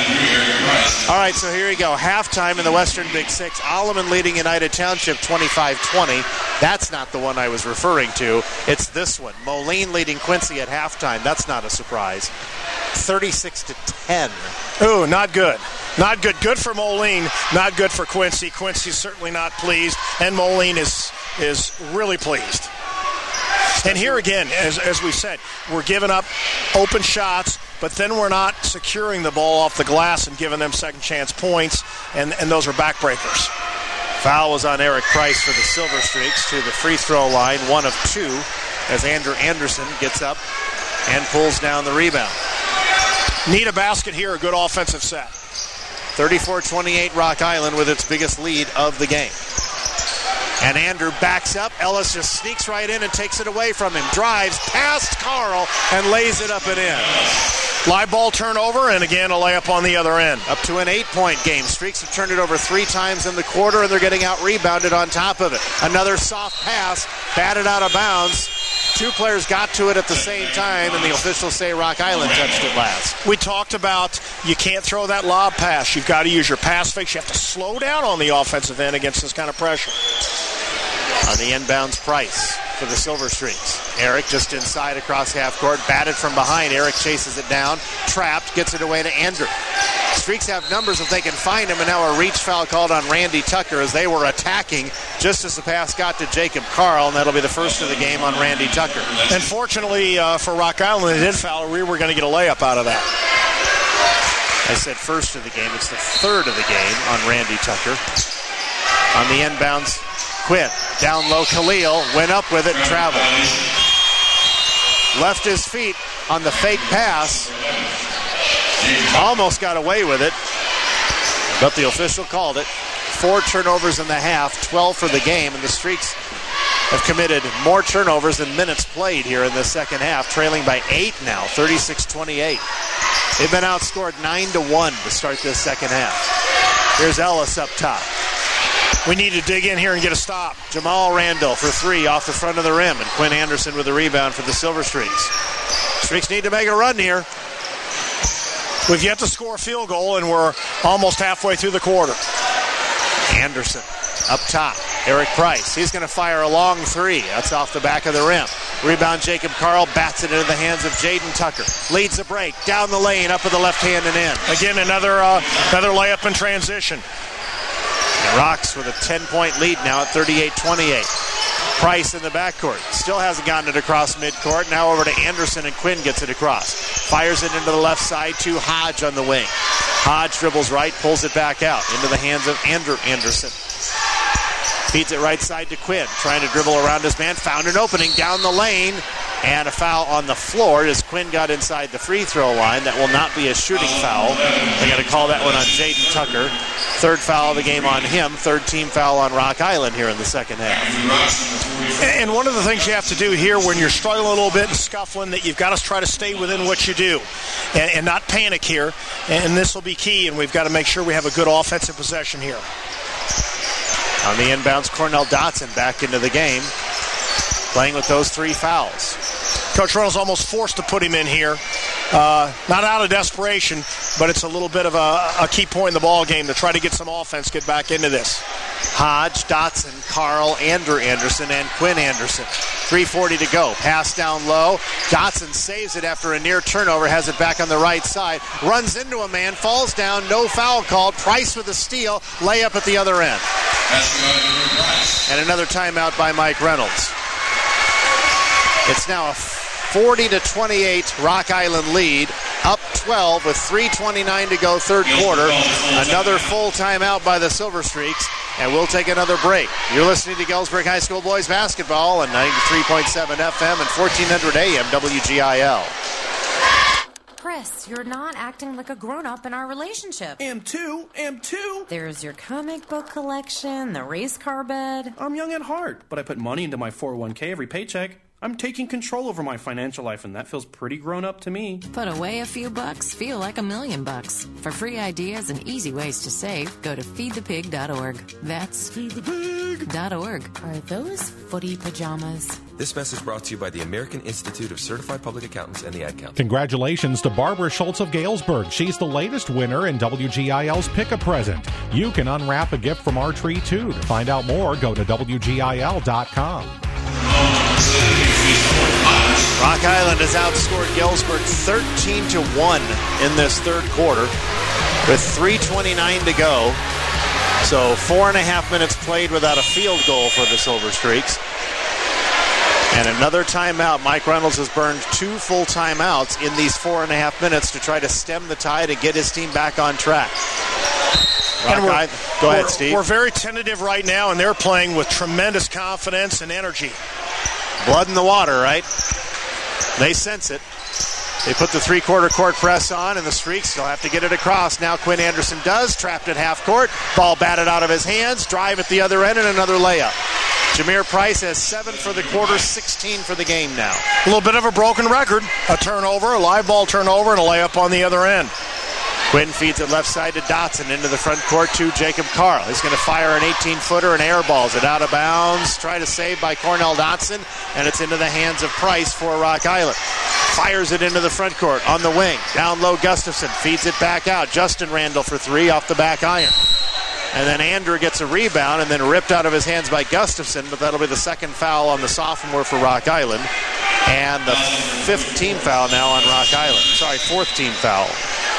All right, so here you go. Halftime in the Western Big Six. Alleman leading United Township twenty-five twenty. That's not the one I was referring to. It's this one. Moline leading Quincy at halftime. That's not a surprise. thirty-six to ten. Ooh, not good. Not good. Good for Moline. Not good for Quincy. Quincy's certainly not pleased, and Moline is is really pleased. And here again, as, as we said, we're giving up open shots, but then we're not securing the ball off the glass and giving them second chance points, and, and those are backbreakers. Foul was on Eric Price for the Silver Streaks to the free throw line, one of two, as Andrew Anderson gets up and pulls down the rebound. Need a basket here, a good offensive set. thirty-four twenty-eight Rock Island with its biggest lead of the game. And Andrew backs up. Ellis just sneaks right in and takes it away from him. Drives past Carl and lays it up and in. Live ball turnover, and again a layup on the other end. Up to an eight-point game. Streaks have turned it over three times in the quarter, and they're getting out-rebounded on top of it. Another soft pass, batted out of bounds. Two players got to it at the same time, and the officials say Rock Island touched it last. We talked about you can't throw that lob pass. You've got to use your pass fakes. You have to slow down on the offensive end against this kind of pressure. On the inbounds, Price for the Silver Streaks. Eric just inside across half court, batted from behind. Eric chases it down, trapped, gets it away to Andrew. Streaks have numbers if they can find him, and now a reach foul called on Randy Tucker as they were attacking just as the pass got to Jacob Carl, and that'll be the first of the game on Randy Tucker. And fortunately uh, for Rock Island, they did foul. We were going to get a layup out of that. I said first of the game. It's the third of the game on Randy Tucker. On the inbounds, Quinn. Down low, Khalil went up with it and traveled. Left his feet on the fake pass. Almost got away with it. But the official called it. Four turnovers in the half, twelve for the game, and the Streaks have committed more turnovers than minutes played here in the second half, trailing by eight now, thirty-six twenty-eight. They've been outscored nine to one to start this second half. Here's Ellis up top. We need to dig in here and get a stop. Jamal Randall for three off the front of the rim, and Quinn Anderson with the rebound for the Silver Streaks. Streaks need to make a run here. We've yet to score a field goal, and we're almost halfway through the quarter. Anderson up top. Eric Price. He's going to fire a long three. That's off the back of the rim. Rebound, Jacob Carl bats it into the hands of Jaden Tucker. Leads the break. Down the lane, up with the left hand and in. Again, another uh, another layup in transition. And Rocks with a ten-point lead now at thirty-eight twenty-eight. Price in the backcourt. Still hasn't gotten it across midcourt. Now over to Anderson, and Quinn gets it across. Fires it into the left side to Hodge on the wing. Hodge dribbles right, pulls it back out into the hands of Andrew Anderson. Feeds it right side to Quinn, trying to dribble around his man. Found an opening down the lane, and a foul on the floor as Quinn got inside the free throw line. That will not be a shooting foul. They got to call that one on Jaden Tucker. Third foul of the game on him. Third team foul on Rock Island here in the second half. And one of the things you have to do here when you're struggling a little bit and scuffling, that you've got to try to stay within what you do and, and not panic here. And this will be key, and we've got to make sure we have a good offensive possession here. On the inbounds, Cornell Dotson back into the game, playing with those three fouls. Coach Reynolds almost forced to put him in here. Uh, not out of desperation, but it's a little bit of a, a key point in the ball game to try to get some offense, get back into this. Hodge, Dotson, Carl, Andrew Anderson, and Quinn Anderson. three forty to go. Pass down low. Dotson saves it after a near turnover, has it back on the right side. Runs into a man, falls down, no foul called. Price with a steal, layup at the other end. And another timeout by Mike Reynolds. It's now a forty to twenty-eight Rock Island lead, up twelve with three twenty-nine to go, third quarter. Another full timeout by the Silver Streaks, and we'll take another break. You're listening to Galesburg High School boys basketball on ninety-three point seven F M and fourteen hundred A M W G I L. Chris, you're not acting like a grown-up in our relationship. Am too, am too. There's your comic book collection, the race car bed. I'm young at heart, but I put money into my four oh one k every paycheck. I'm taking control over my financial life, and that feels pretty grown up to me. Put away a few bucks, feel like a million bucks. For free ideas and easy ways to save, go to feed the pig dot org. That's feed the pig dot org. Are those footy pajamas? This message brought to you by the American Institute of Certified Public Accountants and the Ad Council. Congratulations to Barbara Schultz of Galesburg. She's the latest winner in W G I L's Pick a Present. You can unwrap a gift from our tree, too. To find out more, go to W G I L dot com. Rock Island has outscored Galesburg thirteen to one in this third quarter with three twenty-nine to go. So four and a half minutes played without a field goal for the Silver Streaks. And another timeout. Mike Reynolds has burned two full timeouts in these four and a half minutes to try to stem the tide and get his team back on track. And we're, Go ahead, we're, Steve. We're very tentative right now, and they're playing with tremendous confidence and energy. Blood in the water, right? They sense it. They put the three-quarter court press on, and the Streaks still have to get it across. Now Quinn Anderson does, trapped at half court. Ball batted out of his hands. Drive at the other end, and another layup. Jameer Price has seven for the quarter, sixteen for the game now. A little bit of a broken record. A turnover, a live ball turnover, and a layup on the other end. Quinn feeds it left side to Dotson, into the front court to Jacob Carl. He's going to fire an eighteen-footer and airballs it out of bounds. Try to save by Cornell Dotson, and it's into the hands of Price for Rock Island. Fires it into the front court on the wing. Down low, Gustafson feeds it back out. Justin Randall for three off the back iron. And then Andrew gets a rebound and then ripped out of his hands by Gustafson, but that'll be the second foul on the sophomore for Rock Island. And the fifth team foul now on Rock Island. Sorry, fourth team foul.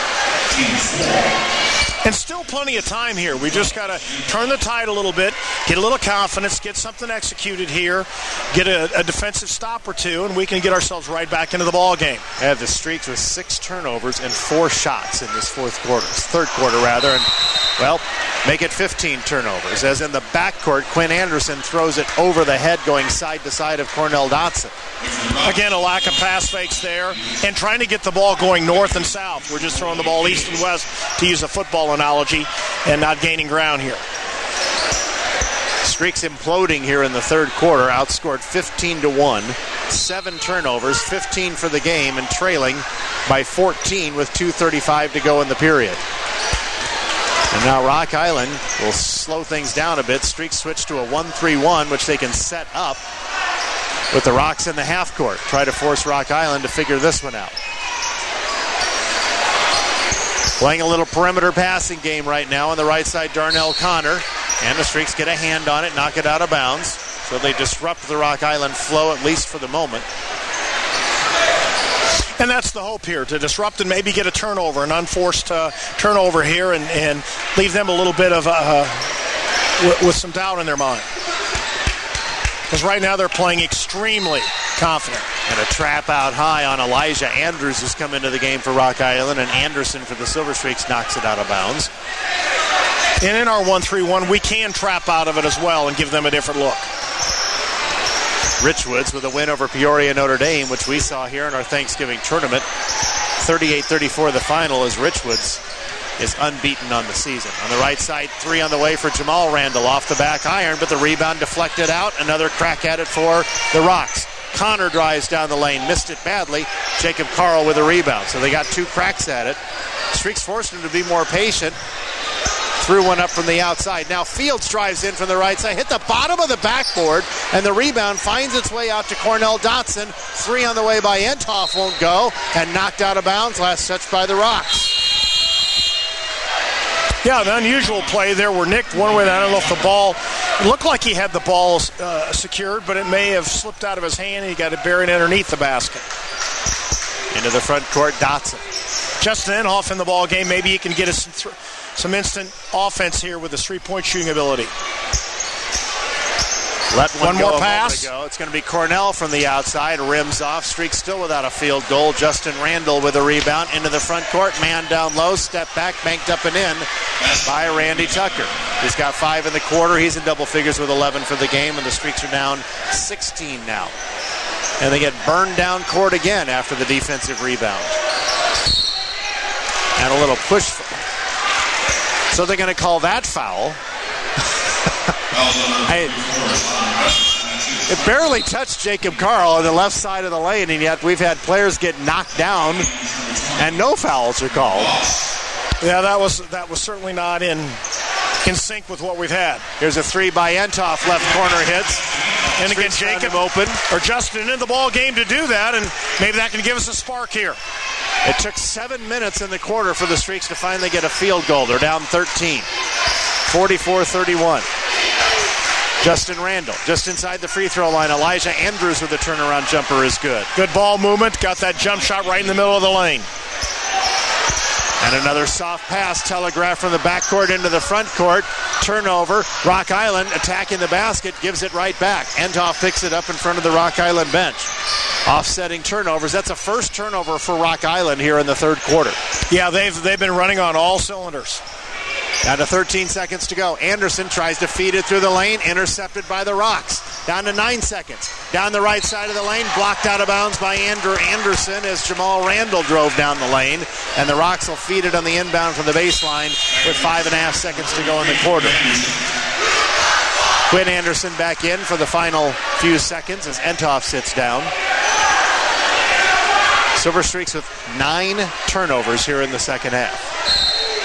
And still plenty of time here. We just got to turn the tide a little bit, get a little confidence, get something executed here, get a, a defensive stop or two, and we can get ourselves right back into the ball game. Have the Streaks with six turnovers and four shots in this fourth quarter, third quarter rather, and well, make it fifteen turnovers. As in the backcourt, Quinn Anderson throws it over the head, going side to side of Cornell Dotson. Again, a lack of pass fakes there, and trying to get the ball going north and south. We're just throwing the ball east and west, to use a football baseball analogy, and not gaining ground here. Streaks imploding here in the third quarter, outscored fifteen to one. Seven turnovers, fifteen for the game, and trailing by fourteen with two thirty-five to go in the period. And now Rock Island will slow things down a bit. Streaks switch to a one three one, which they can set up with the Rocks in the half court. Try to force Rock Island to figure this one out. Playing a little perimeter passing game right now on the right side, Darnell Connor. And the Streaks get a hand on it, knock it out of bounds. So they disrupt the Rock Island flow, at least for the moment. And that's the hope here, to disrupt and maybe get a turnover, an unforced uh, turnover here, and, and leave them a little bit of, uh, w- with some doubt in their mind. Because right now they're playing extremely confident. And a trap out high on Elijah Andrews has come into the game for Rock Island, and Anderson for the Silver Streaks knocks it out of bounds. And in our one three one, we can trap out of it as well and give them a different look. Richwoods with a win over Peoria Notre Dame, which we saw here in our Thanksgiving tournament. thirty-eight thirty-four the final, as Richwoods is unbeaten on the season. On the right side, three on the way for Jamal Randall off the back iron, but the rebound deflected out. Another crack at it for the Rocks. Connor drives down the lane, missed it badly. Jacob Carl with a rebound. So they got two cracks at it. Streaks forced him to be more patient. Threw one up from the outside. Now Fields drives in from the right side, hit the bottom of the backboard, and the rebound finds its way out to Cornell Dotson. Three on the way by Enthoff won't go, and knocked out of bounds. Last touch by the Rocks. Yeah, an unusual play there where Nick, one way, I don't know if the ball, it looked like he had the ball uh, secured, but it may have slipped out of his hand and he got it buried underneath the basket. Into the front court, Dotson. Justin Enthoff in the ball game. Maybe he can get us some, th- some instant offense here with his three-point shooting ability. Let one, one go more pass. Go. It's going to be Cornell from the outside. Rims off. Streaks still without a field goal. Justin Randall with a rebound into the front court. Man down low. Step back. Banked up and in by Randy Tucker. He's got five in the quarter. He's in double figures with eleven for the game, and the Streaks are down sixteen now. And they get burned down court again after the defensive rebound. And a little push. So they're going to call that foul. I, it barely touched Jacob Carl on the left side of the lane, and yet we've had players get knocked down, and no fouls are called. Yeah, that was that was certainly not in in sync with what we've had. Here's a three by Enthoff, left corner hits. And again, Jacob open or Justin in the ball game to do that, and maybe that can give us a spark here. It took seven minutes in the quarter for the Streaks to finally get a field goal. They're down thirteen. forty-four thirty-one. Justin Randall just inside the free throw line. Elijah Andrews with a turnaround jumper is good. Good ball movement. Got that jump shot right in the middle of the lane. And another soft pass telegraphed from the backcourt into the front court. Turnover. Rock Island attacking the basket, gives it right back. Enthoff picks it up in front of the Rock Island bench. Offsetting turnovers. That's a first turnover for Rock Island here in the third quarter. Yeah, they've they've been running on all cylinders. Down to thirteen seconds to go. Anderson tries to feed it through the lane, intercepted by the Rocks. Down to nine seconds. Down the right side of the lane, blocked out of bounds by Andrew Anderson as Jamal Randall drove down the lane. And the Rocks will feed it on the inbound from the baseline with five and a half seconds to go in the quarter. Quinn Anderson back in for the final few seconds as Enthoff sits down. Silver Streaks with nine turnovers here in the second half.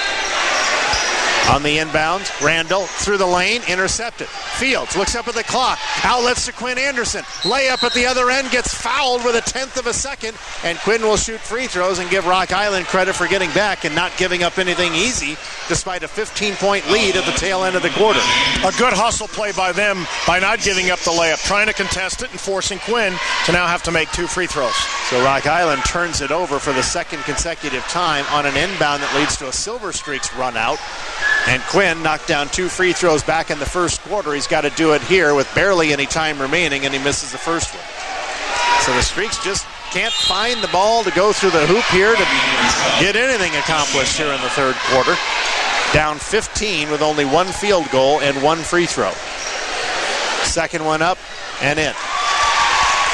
On the inbound, Randall through the lane, intercepted. Fields looks up at the clock. Outlets to Quinn Anderson. Layup at the other end, gets fouled with a tenth of a second, and Quinn will shoot free throws and give Rock Island credit for getting back and not giving up anything easy despite a fifteen-point lead at the tail end of the quarter. A good hustle play by them by not giving up the layup, trying to contest it and forcing Quinn to now have to make two free throws. So Rock Island turns it over for the second consecutive time on an inbound that leads to a Silver Streaks run out. And Quinn knocked down two free throws back in the first quarter. He's got to do it here with barely any time remaining, and he misses the first one. So the Streaks just can't find the ball to go through the hoop here to get anything accomplished here in the third quarter. Down fifteen with only one field goal and one free throw. Second one up and in.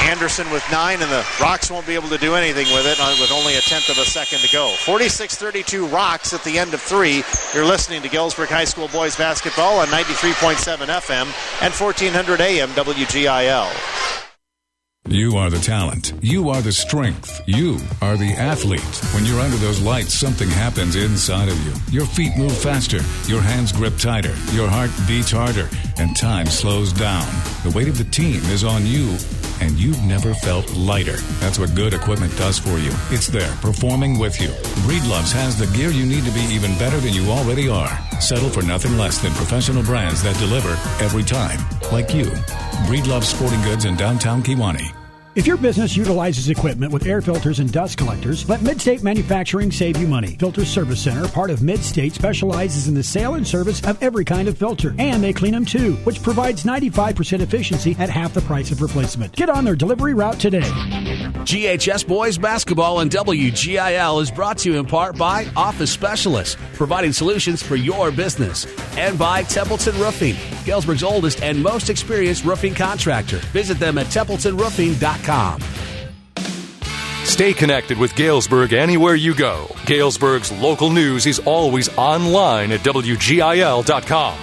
Anderson with nine, and the Rocks won't be able to do anything with it with only a tenth of a second to go. forty-six thirty-two Rocks at the end of three. You're listening to Galesburg High School boys basketball on ninety-three point seven F M and fourteen hundred A M W G I L. You are the talent. You are the strength. You are the athlete. When you're under those lights, something happens inside of you. Your feet move faster. Your hands grip tighter. Your heart beats harder. And time slows down. The weight of the team is on you. And you've never felt lighter. That's what good equipment does for you. It's there, performing with you. Breedloves has the gear you need to be even better than you already are. Settle for nothing less than professional brands that deliver every time. Like you. Breedlove Sporting Goods in downtown Kewanee. If your business utilizes equipment with air filters and dust collectors, let Midstate Manufacturing save you money. Filter Service Center, part of Midstate, specializes in the sale and service of every kind of filter. And they clean them too, which provides ninety-five percent efficiency at half the price of replacement. Get on their delivery route today. G H S Boys Basketball on W G I L is brought to you in part by Office Specialists, providing solutions for your business. And by Templeton Roofing, Galesburg's oldest and most experienced roofing contractor. Visit them at templeton roofing dot com. Stay connected with Galesburg anywhere you go. Galesburg's local news is always online at W G I L dot com.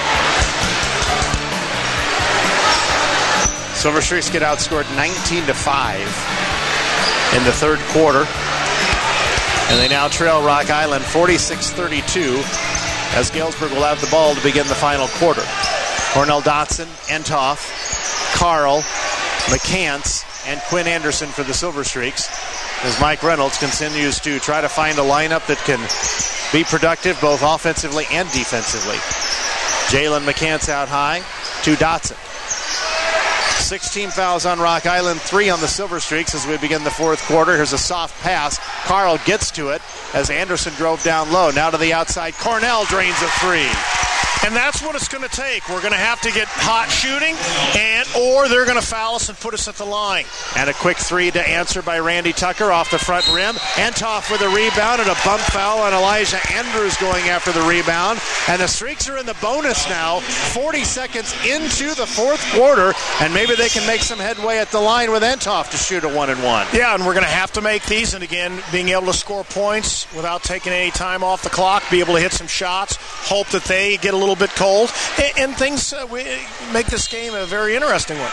Silver Streaks get outscored nineteen to five in the third quarter. And they now trail Rock Island forty-six thirty-two as Galesburg will have the ball to begin the final quarter. Cornell Dotson, Entoff, Carl, McCants, and Quinn Anderson for the Silver Streaks as Mike Reynolds continues to try to find a lineup that can be productive both offensively and defensively. Jalen McCants out high to Dotson. sixteen fouls on Rock Island, three on the Silver Streaks as we begin the fourth quarter. Here's a soft pass. Carl gets to it as Anderson drove down low. Now to the outside. Cornell drains a three. And that's what it's going to take. We're going to have to get hot shooting, and or they're going to foul us and put us at the line. And a quick three to answer by Randy Tucker off the front rim. Entoff with a rebound and a bump foul on Elijah Andrews going after the rebound. And the Streaks are in the bonus now, forty seconds into the fourth quarter, and maybe they can make some headway at the line with Entoff to shoot a one and one. Yeah, and we're going to have to make these, and again, being able to score points without taking any time off the clock, be able to hit some shots, hope that they get a little bit cold, and, and things uh, we make this game a very interesting one.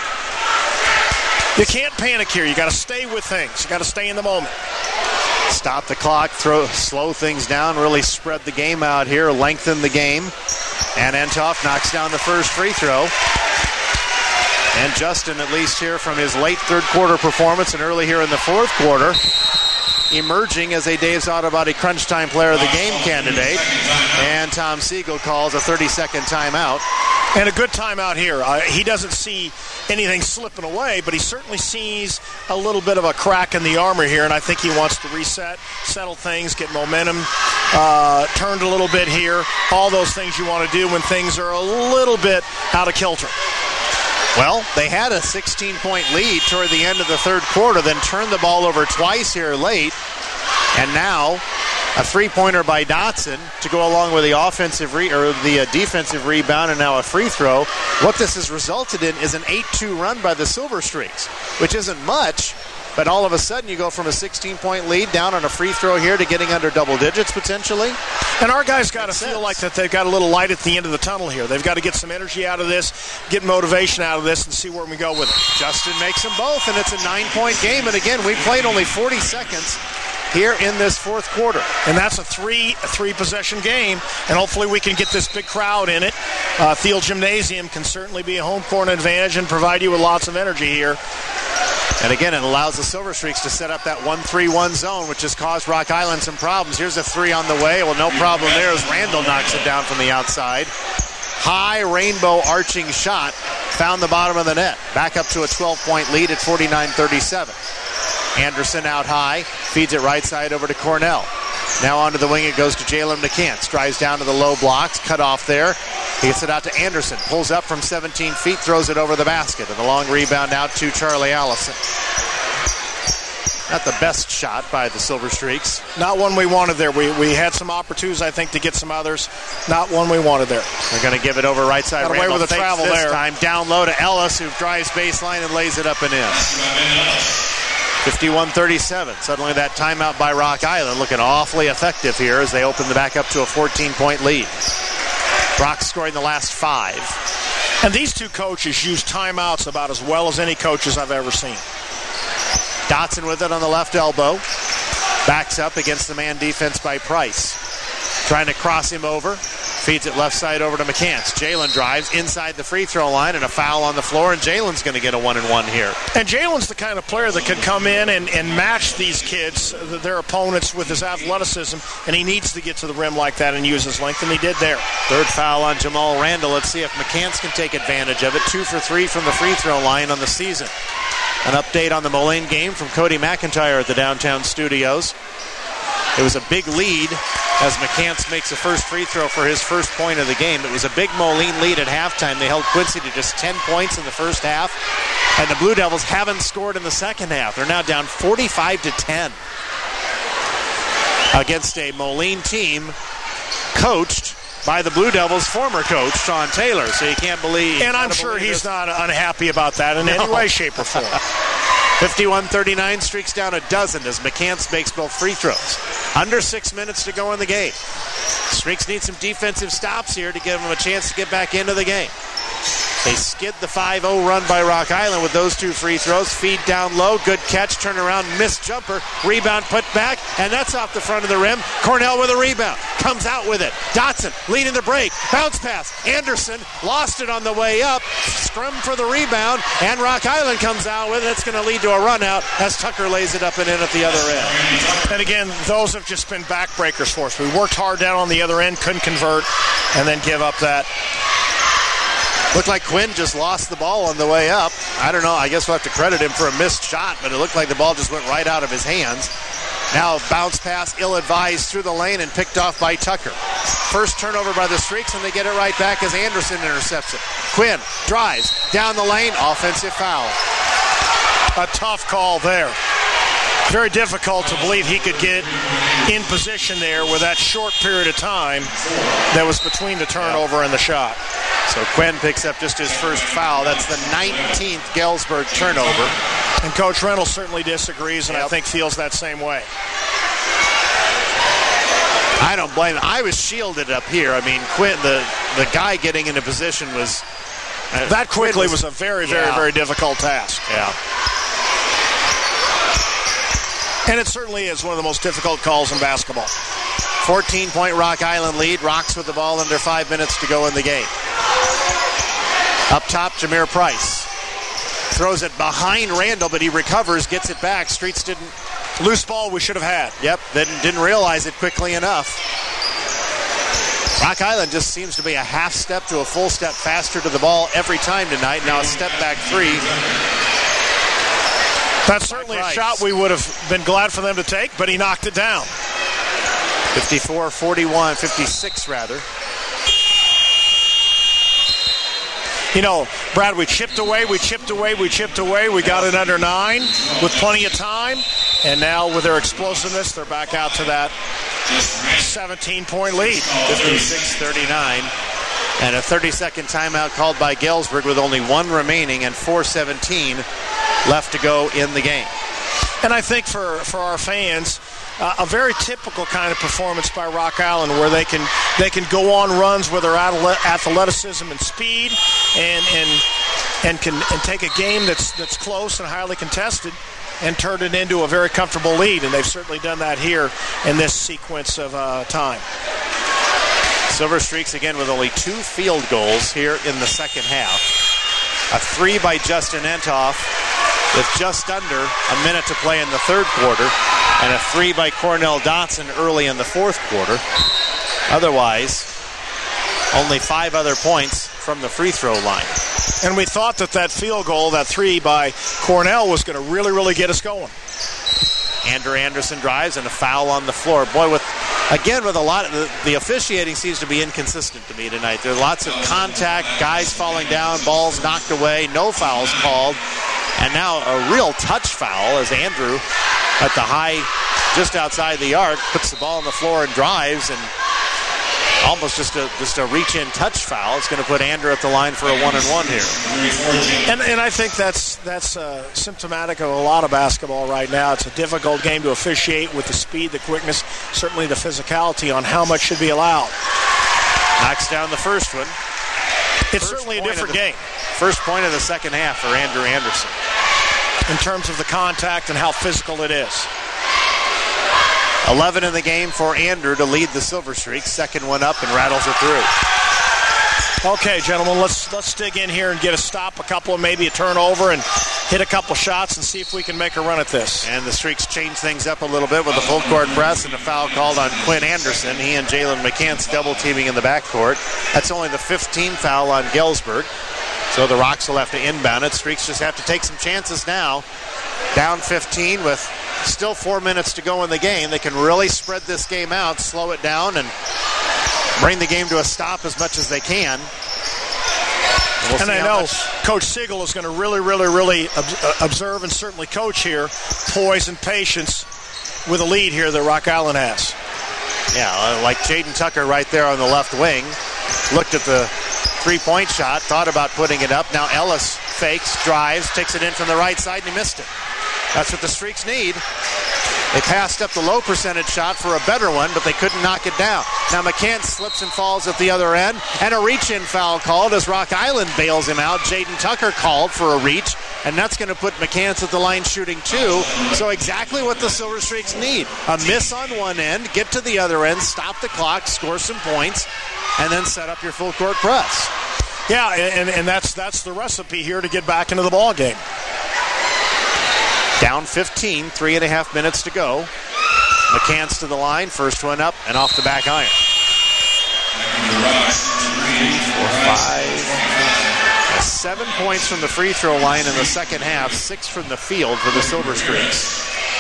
You can't panic here. You got to stay with things. You got to stay in the moment. Stop the clock, throw, slow things down, really spread the game out here, lengthen the game. And Entoff knocks down the first free throw. And Justin, at least here from his late third quarter performance and early here in the fourth quarter, emerging as a Dave's Auto Body Crunch Time Player of the Game candidate. And Tom Siegel calls a thirty-second timeout. And a good timeout here. Uh, he doesn't see anything slipping away, but he certainly sees a little bit of a crack in the armor here, and I think he wants to reset, settle things, get momentum uh, turned a little bit here. All those things you want to do when things are a little bit out of kilter. Well, they had a sixteen-point lead toward the end of the third quarter, then turned the ball over twice here late. And now a three-pointer by Dotson to go along with the offensive re- or the uh, defensive rebound, and now a free throw. What this has resulted in is an eight two run by the Silver Streaks, which isn't much, but all of a sudden you go from a sixteen-point lead down on a free throw here to getting under double digits potentially. And our guys got to feel like that they've got a little light at the end of the tunnel here. They've got to get some energy out of this, get motivation out of this, and see where we go with it. Justin makes them both, and it's a nine-point game. And again, we played only forty seconds here in this fourth quarter. And that's a three a three possession game, and hopefully we can get this big crowd in it. Uh, Thiel Gymnasium can certainly be a home court advantage and provide you with lots of energy here. And again, it allows the Silver Streaks to set up that one three one zone, which has caused Rock Island some problems. Here's a three on the way. Well, no problem there as Randall knocks it down from the outside. High rainbow arching shot. Found the bottom of the net. Back up to a twelve-point lead at forty-nine thirty-seven. Anderson out high. Feeds it right side over to Cornell. Now onto the wing it goes to Jalen McCants. Drives down to the low blocks. Cut off there. He gets it out to Anderson. Pulls up from seventeen feet. Throws it over the basket. And the long rebound out to Charlie Allison. Not the best shot by the Silver Streaks. Not one we wanted there. We we had some opportunities, I think, to get some others. Not one we wanted there. They're going to give it over right side. Got away Randall with the travel this there. time. Down low to Ellis, who drives baseline and lays it up and in. fifty-one thirty-seven. Suddenly that timeout by Rock Island looking awfully effective here as they open the back up to a fourteen-point lead. Rock scoring the last five. And these two coaches use timeouts about as well as any coaches I've ever seen. Dotson with it on the left elbow. Backs up against the man defense by Price. Trying to cross him over. Feeds it left side over to McCants. Jalen drives inside the free throw line and a foul on the floor, and Jalen's going to get a one and one here. And Jalen's the kind of player that could come in and, and match these kids, their opponents, with his athleticism, and he needs to get to the rim like that and use his length, and he did there. Third foul on Jamal Randall. Let's see if McCants can take advantage of it. Two for three from the free throw line on the season. An update on the Moline game from Cody McIntyre at the downtown studios. It was a big lead as McCants makes the first free throw for his first point of the game. It was a big Moline lead at halftime. They held Quincy to just ten points in the first half, and the Blue Devils haven't scored in the second half. They're now down forty-five to ten against a Moline team coached by the Blue Devils' former coach, Sean Taylor. So you can't believe. And I'm sure he's not unhappy about that in no. any way, shape, or form. fifty-one thirty-nine, Streaks down a dozen as McCants makes both free throws. Under six minutes to go in the game. Streaks need some defensive stops here to give them a chance to get back into the game. They skid the five oh run by Rock Island with those two free throws. Feed down low, good catch, turn around, missed jumper, rebound put back, and that's off the front of the rim. Cornell with a rebound, comes out with it. Dotson leading the break, bounce pass. Anderson lost it on the way up, scrum for the rebound, and Rock Island comes out with it. It's going to lead to a run out as Tucker lays it up and in at the other end. And again, those have just been backbreakers for us. We worked hard down on the other end, couldn't convert, and then give up that. Looked like Quinn just lost the ball on the way up. I don't know. I guess we'll have to credit him for a missed shot, but it looked like the ball just went right out of his hands. Now bounce pass, ill-advised through the lane and picked off by Tucker. First turnover by the Streaks, and they get it right back as Anderson intercepts it. Quinn drives down the lane, offensive foul. A tough call there. Very difficult to believe he could get in position there with that short period of time that was between the turnover and the shot. So Quinn picks up just his first foul. That's the nineteenth Galesburg turnover. And Coach Reynolds certainly disagrees, and yep. I think feels that same way. I don't blame him. I was shielded up here. I mean, Quinn, the, the guy getting into position was... Uh, that quickly was, was a very, very, yeah. very difficult task. Yeah. And it certainly is one of the most difficult calls in basketball. fourteen-point Rock Island lead. Rocks with the ball under five minutes to go in the game. Up top, Jameer Price. Throws it behind Randall, but he recovers, gets it back. Streets didn't... Loose ball we should have had. Yep, didn't, didn't realize it quickly enough. Rock Island just seems to be a half step to a full step faster to the ball every time tonight. Now a step back three. That's certainly a shot we would have been glad for them to take, but he knocked it down. fifty-four forty-one, fifty-six rather. You know, Brad, we chipped away, we chipped away, we chipped away. We got it under nine with plenty of time. And now with their explosiveness, they're back out to that seventeen-point lead. fifty-six thirty-nine. And a thirty-second timeout called by Galesburg with only one remaining and four seventeen left to go in the game. And I think for, for our fans, uh, a very typical kind of performance by Rock Island where they can they can go on runs with their athleticism and speed and and and can and take a game that's that's close and highly contested and turn it into a very comfortable lead. And they've certainly done that here in this sequence of uh, time. Silver Streaks again with only two field goals here in the second half. A three by Justin Entoff with just under a minute to play in the third quarter, and a three by Cornell Dotson early in the fourth quarter. Otherwise, only five other points from the free throw line. And we thought that that field goal, that three by Cornell, was going to really, really get us going. Andrew Anderson drives and a foul on the floor. Boy, with again with a lot of the, the officiating seems to be inconsistent to me tonight. There are lots of contact, guys falling down, balls knocked away, no fouls called, and now a real touch foul as Andrew at the high, just outside the arc, puts the ball on the floor and drives, and almost just a just a reach-in touch foul. It's going to put Andrew at the line for a one-and-one here. And, and I think that's that's uh, symptomatic of a lot of basketball right now. It's a difficult game to officiate with the speed, the quickness, certainly the physicality on how much should be allowed. Knocks down the first one. It's First certainly a point different of the- game. First point of the second half for Andrew Anderson. In terms of the contact and how physical it is. eleven in the game for Andrew to lead the Silver Streaks. Second one up and rattles it through. Okay, gentlemen, let's let's dig in here and get a stop, a couple of maybe a turnover, and hit a couple shots and see if we can make a run at this. And the Streaks change things up a little bit with a full court press and a foul called on Quinn Anderson. He and Jalen McCants double teaming in the backcourt. That's only the fifteenth foul on Galesburg. So the Rocks will have to inbound it. Streaks just have to take some chances now. Down fifteen with still four minutes to go in the game. They can really spread this game out, slow it down, and bring the game to a stop as much as they can. We'll and I know much... Coach Siegel is going to really, really, really ob- observe and certainly coach here. Poise and patience with a lead here that Rock Island has. Yeah, like Jaden Tucker right there on the left wing. Looked at the three-point shot, thought about putting it up. Now Ellis fakes, drives, takes it in from the right side, and he missed it. That's what the Streaks need. They passed up the low percentage shot for a better one, but they couldn't knock it down. Now McCants slips and falls at the other end, and a reach-in foul called as Rock Island bails him out. Jaden Tucker called for a reach, and that's going to put McCants at the line shooting two. So exactly what the Silver Streaks need. A miss on one end, get to the other end, stop the clock, score some points, and then set up your full court press. Yeah, and, and that's that's the recipe here to get back into the ball game. Down fifteen, three and a half minutes to go. McCants to the line, first one up and off the back iron. Three, four, five. Seven points from the free throw line in the second half, six from the field for the Silver Streaks.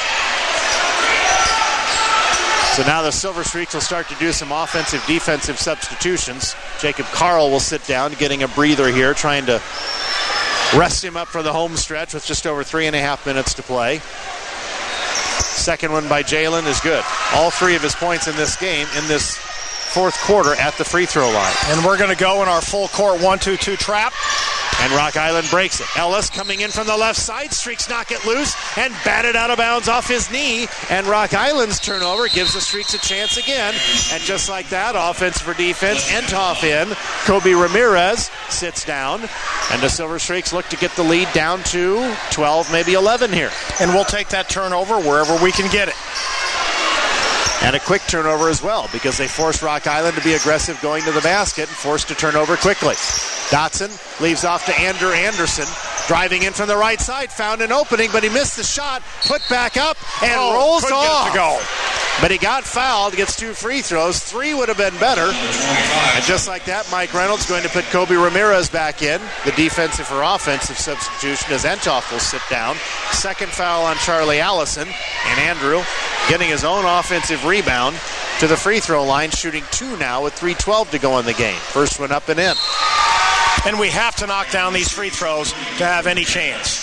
So now the Silver Streaks will start to do some offensive, defensive substitutions. Jacob Carl will sit down, getting a breather here, trying to rest him up for the home stretch with just over three and a half minutes to play. Second one by Jalen is good. All three of his points in this game, in this fourth quarter, at the free throw line. And we're going to go in our full court one two two trap. And Rock Island breaks it. Ellis coming in from the left side. Streaks knock it loose and bat it out of bounds off his knee. And Rock Island's turnover gives the Streaks a chance again. And just like that, offense for defense. Entoff in. Kobe Ramirez sits down. And the Silver Streaks look to get the lead down to twelve, maybe eleven here. And we'll take that turnover wherever we can get it. And a quick turnover as well, because they forced Rock Island to be aggressive going to the basket and forced to turn over quickly. Dotson leaves off to Andrew Anderson, driving in from the right side, found an opening, but he missed the shot, put back up, and oh, rolls couldn't off. Get it to go. But he got fouled, gets two free throws. Three would have been better. And just like that, Mike Reynolds going to put Kobe Ramirez back in. The defensive or offensive substitution as Entoff will sit down. Second foul on Charlie Allison. And Andrew getting his own offensive rebound to the free throw line, shooting two now with three twelve to go in the game. First one up and in. And we have to knock down these free throws to have any chance.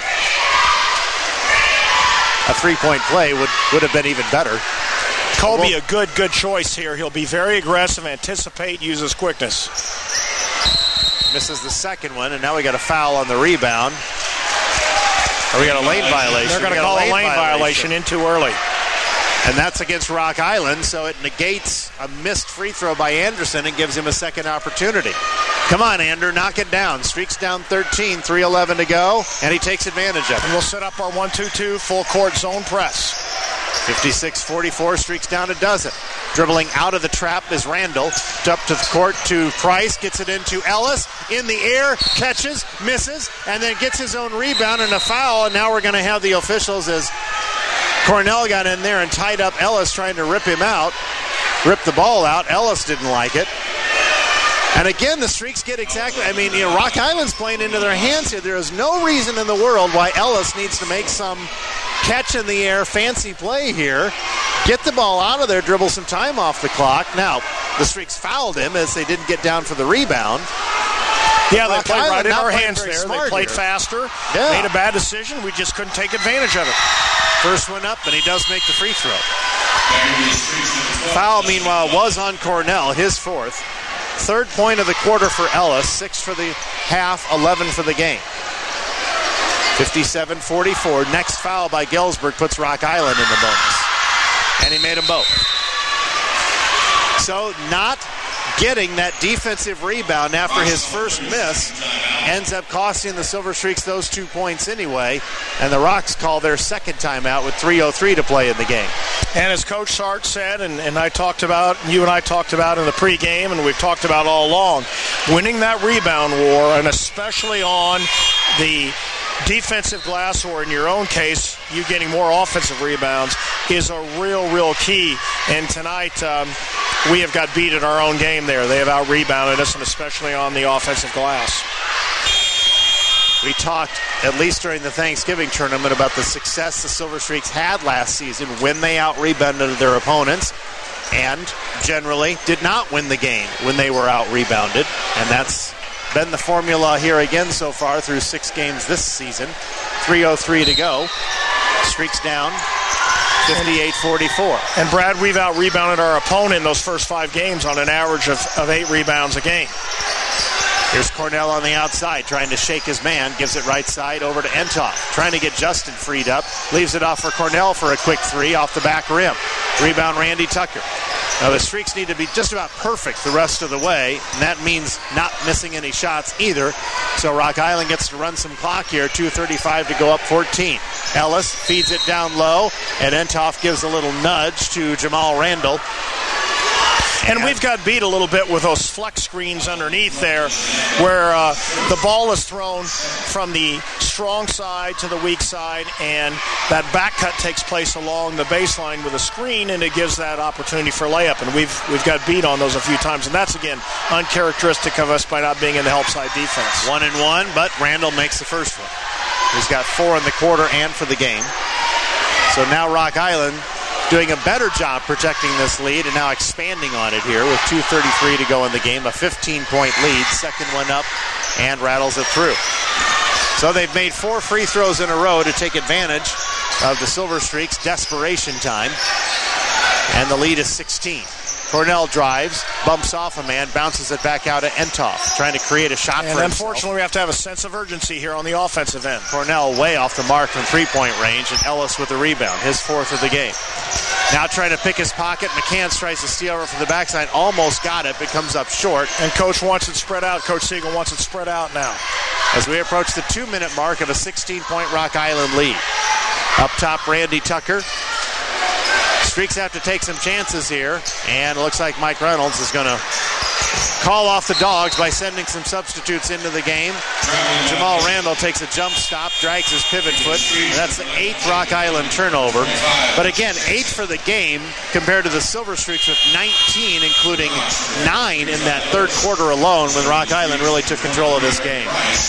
A three-point play would, would have been even better. Kobe, a good, good choice here. He'll be very aggressive, anticipate, use his quickness. Misses the second one, and now we got a foul on the rebound. Or we got a lane violation. They're going to call a lane, lane violation. violation in too early. And that's against Rock Island, so it negates a missed free throw by Anderson and gives him a second opportunity. Come on, Andrew, knock it down. Streaks down thirteen, three eleven to go, and he takes advantage of it. And we'll set up our one two two full court zone press. fifty-six forty-four, Streaks down a dozen. Dribbling out of the trap is Randall. Up to the court to Price, gets it into Ellis. In the air, catches, misses, and then gets his own rebound and a foul. And now we're going to have the officials as Cornell got in there and tied up Ellis, trying to rip him out. Rip the ball out. Ellis didn't like it. And again, the Streaks get exactly, I mean, you know, Rock Island's playing into their hands here. There is no reason in the world why Ellis needs to make some catch in the air, fancy play here. Get the ball out of there, dribble some time off the clock. Now, the Streaks fouled him as they didn't get down for the rebound. Yeah, they Rock played Island right in not our playing hands very there. smart They played here. faster, Yeah. made a bad decision. We just couldn't take advantage of it. First one up, and he does make the free throw. Foul, meanwhile, was on Cornell, his fourth. Third point of the quarter for Ellis, six for the half, eleven for the game. fifty-seven forty-four. Next foul by Galesburg puts Rock Island in the bonus. And he made them both. So not getting that defensive rebound after his first miss ends up costing the Silver Streaks those two points anyway. And the Rocks call their second timeout with three oh three to play in the game. And as Coach Sark said, and, and I talked about, you and I talked about in the pregame, and we've talked about all along, winning that rebound war, and especially on the defensive glass, or in your own case, you getting more offensive rebounds, is a real, real key. And tonight, um, we have got beat in our own game there. They have out-rebounded us, and especially on the offensive glass. We talked, at least during the Thanksgiving tournament, about the success the Silver Streaks had last season when they out-rebounded their opponents, and generally did not win the game when they were out-rebounded. And that's been the formula here again so far through six games this season. three oh three to go. Streaks down fifty-eight forty-four. And Brad, we've out-rebounded our opponent in those first five games on an average of, of eight rebounds a game. Here's Cornell on the outside, trying to shake his man. Gives it right side over to Entoff. Trying to get Justin freed up. Leaves it off for Cornell for a quick three off the back rim. Rebound, Randy Tucker. Now the Streaks need to be just about perfect the rest of the way, and that means not missing any shots either. So Rock Island gets to run some clock here. two thirty-five to go up fourteen. Ellis feeds it down low, and Entoff gives a little nudge to Jamal Randall. And we've got beat a little bit with those flex screens underneath there, where uh, the ball is thrown from the strong side to the weak side, and that back cut takes place along the baseline with a screen, and it gives that opportunity for layup. And we've we've got beat on those a few times, and that's, again, uncharacteristic of us by not being in the help side defense. One and one, but Randall makes the first one. He's got four in the quarter and for the game. So now Rock Island doing a better job protecting this lead and now expanding on it here with two thirty-three to go in the game. A fifteen-point lead. Second one up and rattles it through. So they've made four free throws in a row to take advantage of the Silver Streaks' desperation time. And the lead is sixteen. Cornell drives, bumps off a man, bounces it back out to Entoff, trying to create a shot and for himself. Unfortunately, we have to have a sense of urgency here on the offensive end. Cornell way off the mark from three-point range, and Ellis with the rebound, his fourth of the game. Now trying to pick his pocket. McCann tries to steal over from the backside. Almost got it, but comes up short. And Coach wants it spread out. Coach Siegel wants it spread out now. As we approach the two-minute mark of a sixteen-point Rock Island lead. Up top, Randy Tucker. Streaks have to take some chances here, and it looks like Mike Reynolds is going to call off the Dogs by sending some substitutes into the game. Jamal Randall takes a jump stop, drags his pivot foot. That's the eighth Rock Island turnover. But again, eight for the game compared to the Silver Streaks with nineteen, including nine in that third quarter alone when Rock Island really took control of this game.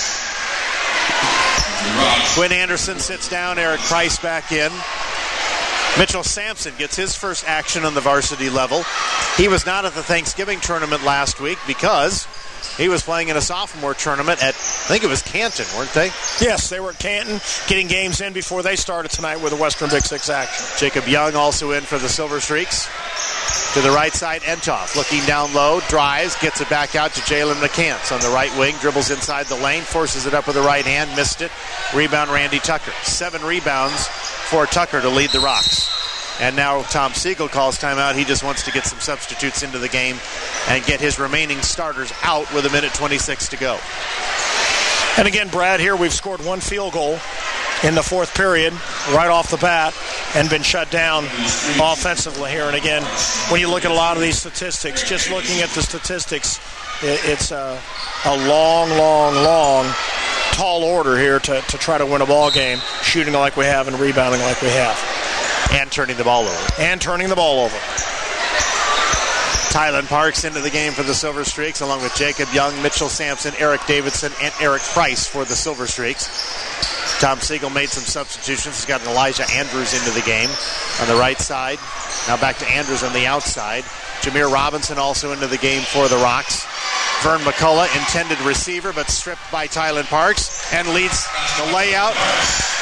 Quinn Anderson sits down, Eric Price back in. Mitchell Sampson gets his first action on the varsity level. He was not at the Thanksgiving tournament last week because he was playing in a sophomore tournament at, I think it was Canton, weren't they? Yes, they were at Canton, getting games in before they started tonight with the Western Big Six action. Jacob Young also in for the Silver Streaks. To the right side, Entoff looking down low, drives, gets it back out to Jalen McCants on the right wing, dribbles inside the lane, forces it up with the right hand, missed it. Rebound, Randy Tucker. Seven rebounds for Tucker to lead the Rocks. And now Tom Siegel calls timeout. He just wants to get some substitutes into the game and get his remaining starters out with a minute twenty-six to go. And again, Brad, here we've scored one field goal in the fourth period, right off the bat, and been shut down offensively here. And again, when you look at a lot of these statistics, just looking at the statistics, it's a, a long, long, long, tall order here to, to try to win a ball game, shooting like we have and rebounding like we have. And turning the ball over. And turning the ball over. Tylen Parks into the game for the Silver Streaks, along with Jacob Young, Mitchell Sampson, Eric Davidson, and Eric Price for the Silver Streaks. Tom Siegel made some substitutions. He's got Elijah Andrews into the game on the right side. Now back to Andrews on the outside. Jameer Robinson also into the game for the Rocks. Vern McCullough, intended receiver, but stripped by Tylen Parks, and leads the layout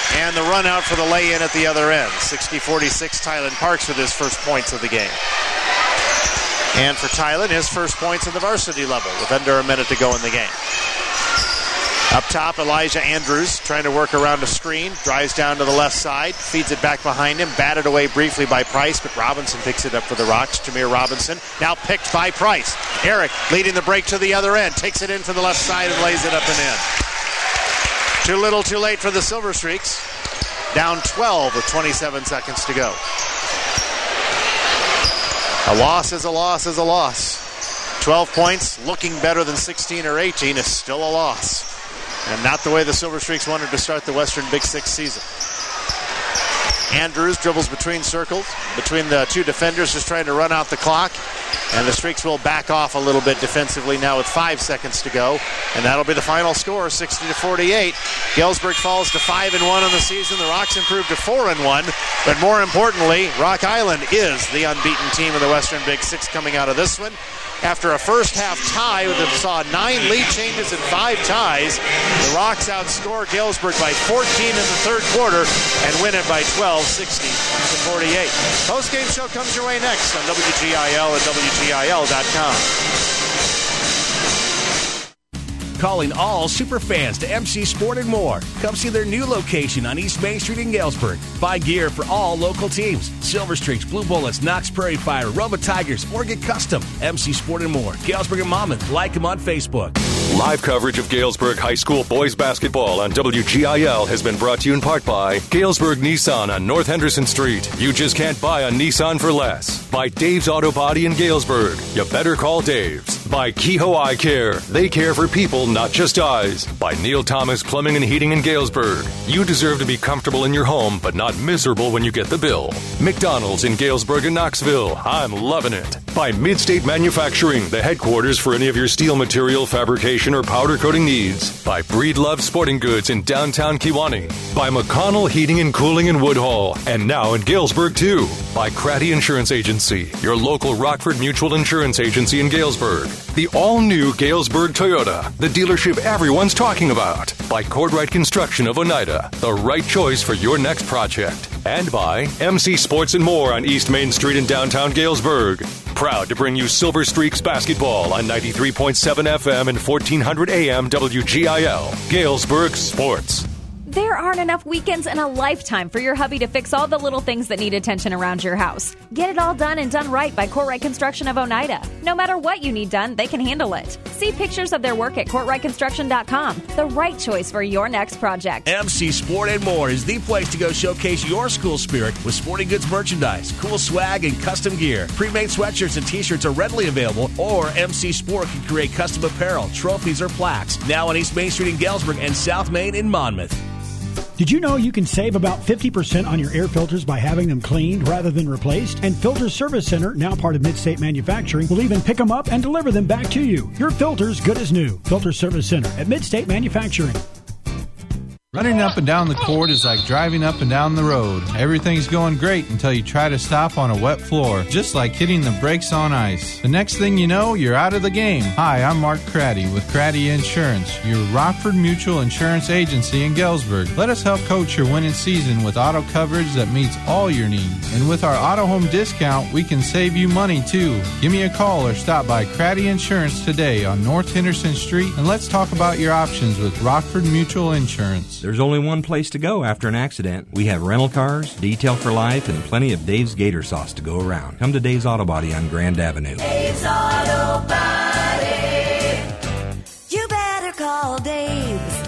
And the run out for the lay-in at the other end. sixty forty-six, Tylen Parks with his first points of the game. And for Tylen, his first points at the varsity level with under a minute to go in the game. Up top, Elijah Andrews trying to work around a screen. Drives down to the left side. Feeds it back behind him. Batted away briefly by Price, but Robinson picks it up for the Rocks. Jameer Robinson now picked by Price. Eric leading the break to the other end. Takes it in from the left side and lays it up and in. Too little, too late for the Silver Streaks. Down twelve with twenty-seven seconds to go. A loss is a loss is a loss. twelve points, looking better than sixteen or eighteen, is still a loss. And not the way the Silver Streaks wanted to start the Western Big Six season. Andrews dribbles between circles, between the two defenders, just trying to run out the clock. And the Streaks will back off a little bit defensively now with five seconds to go. And that'll be the final score, sixty to forty-eight. Galesburg falls to five and one on the season. The Rocks improve to four and one. But more importantly, Rock Island is the unbeaten team in the Western Big Six coming out of this one. After a first half tie that saw nine lead changes and five ties, the Rocks outscore Galesburg by fourteen in the third quarter and win it by twelve, sixty to forty-eight. Post-game show comes your way next on W G I L and W G I L dot com. Calling all super fans to M C Sport and More. Come see their new location on East Main Street in Galesburg. Buy gear for all local teams. Silver Streaks, Blue Bullets, Knox Prairie Fire, Roma Tigers, or get custom. M C Sport and More. Galesburg and Monmouth. Like them on Facebook. Live coverage of Galesburg High School boys basketball on W G I L has been brought to you in part by Galesburg Nissan on North Henderson Street. You just can't buy a Nissan for less. By Dave's Auto Body in Galesburg. You better call Dave's. By Kehoe Eye Care. They care for people, not just eyes. By Neil Thomas Plumbing and Heating in Galesburg. You deserve to be comfortable in your home, but not miserable when you get the bill. McDonald's in Galesburg and Knoxville. I'm loving it. By Midstate Manufacturing, the headquarters for any of your steel material fabrication or powder coating needs. By Breedlove Sporting Goods in downtown Kewanee. By McConnell Heating and Cooling in Woodhull. And now in Galesburg, too. By Craddy Insurance Agency, your local Rockford Mutual Insurance Agency in Galesburg. The all-new Galesburg Toyota, the dealership everyone's talking about. By Cordwright Construction of Oneida, the right choice for your next project. And by M C Sports and More on East Main Street in downtown Galesburg. Proud to bring you Silver Streaks basketball on ninety-three point seven F M and fourteen hundred A M W G I L. Galesburg Sports. There aren't enough weekends in a lifetime for your hubby to fix all the little things that need attention around your house. Get it all done and done right by Courtright Construction of Oneida. No matter what you need done, they can handle it. See pictures of their work at courtright construction dot com. The right choice for your next project. M C Sport and More is the place to go showcase your school spirit with sporting goods merchandise, cool swag, and custom gear. Pre-made sweatshirts and t-shirts are readily available, or M C Sport can create custom apparel, trophies, or plaques. Now on East Main Street in Galesburg and South Main in Monmouth. Did you know you can save about fifty percent on your air filters by having them cleaned rather than replaced? And Filter Service Center, now part of Midstate Manufacturing, will even pick them up and deliver them back to you. Your filter's good as new. Filter Service Center at Midstate Manufacturing. Running up and down the court is like driving up and down the road. Everything's going great until you try to stop on a wet floor, just like hitting the brakes on ice. The next thing you know, you're out of the game. Hi, I'm Mark Craddy with Craddy Insurance, your Rockford Mutual Insurance Agency in Galesburg. Let us help coach your winning season with auto coverage that meets all your needs. And with our auto home discount, we can save you money too. Give me a call or stop by Craddy Insurance today on North Henderson Street, and let's talk about your options with Rockford Mutual Insurance. There's only one place to go after an accident. We have rental cars, detail for life, and plenty of Dave's Gator Sauce to go around. Come to Dave's Auto Body on Grand Avenue. Dave's Auto Body. You better call Dave's.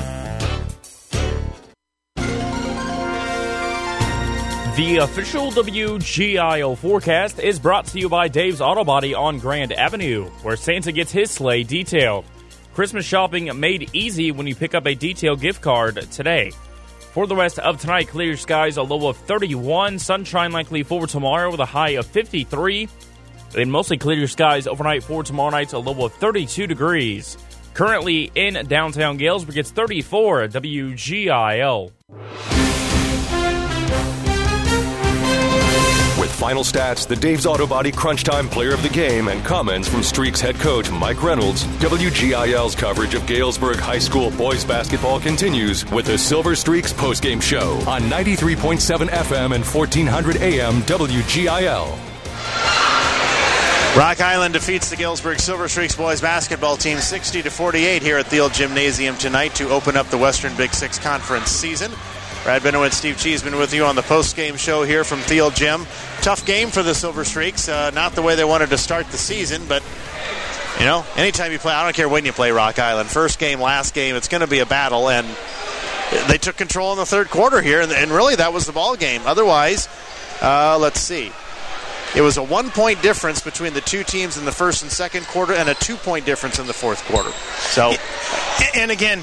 The official W G I L forecast is brought to you by Dave's Auto Body on Grand Avenue, where Santa gets his sleigh detailed. Christmas shopping made easy when you pick up a detail gift card today. For the rest of tonight, clear skies, a low of thirty-one. Sunshine likely for tomorrow with a high of fifty-three. Then mostly clear skies overnight for tomorrow night, a low of thirty-two degrees. Currently in downtown Galesburg, it's thirty-four at W G I L. With final stats, the Dave's Auto Body Crunch Time Player of the Game, and comments from Streaks head coach Mike Reynolds, W G I L's coverage of Galesburg High School boys basketball continues with the Silver Streaks postgame show on ninety-three point seven F M and fourteen hundred A M W G I L. Rock Island defeats the Galesburg Silver Streaks boys basketball team sixty to forty-eight here at the old gymnasium tonight to open up the Western Big Six Conference season. Brad Benowitz, Steve Cheeseman with you on the post-game show here from Thiel Gym. Tough game for the Silver Streaks. Uh, not the way they wanted to start the season, but, you know, anytime you play, I don't care when you play Rock Island. First game, last game, it's going to be a battle, and they took control in the third quarter here, and, and really that was the ball game. Otherwise, uh, let's see. It was a one-point difference between the two teams in the first and second quarter and a two-point difference in the fourth quarter. So, and again,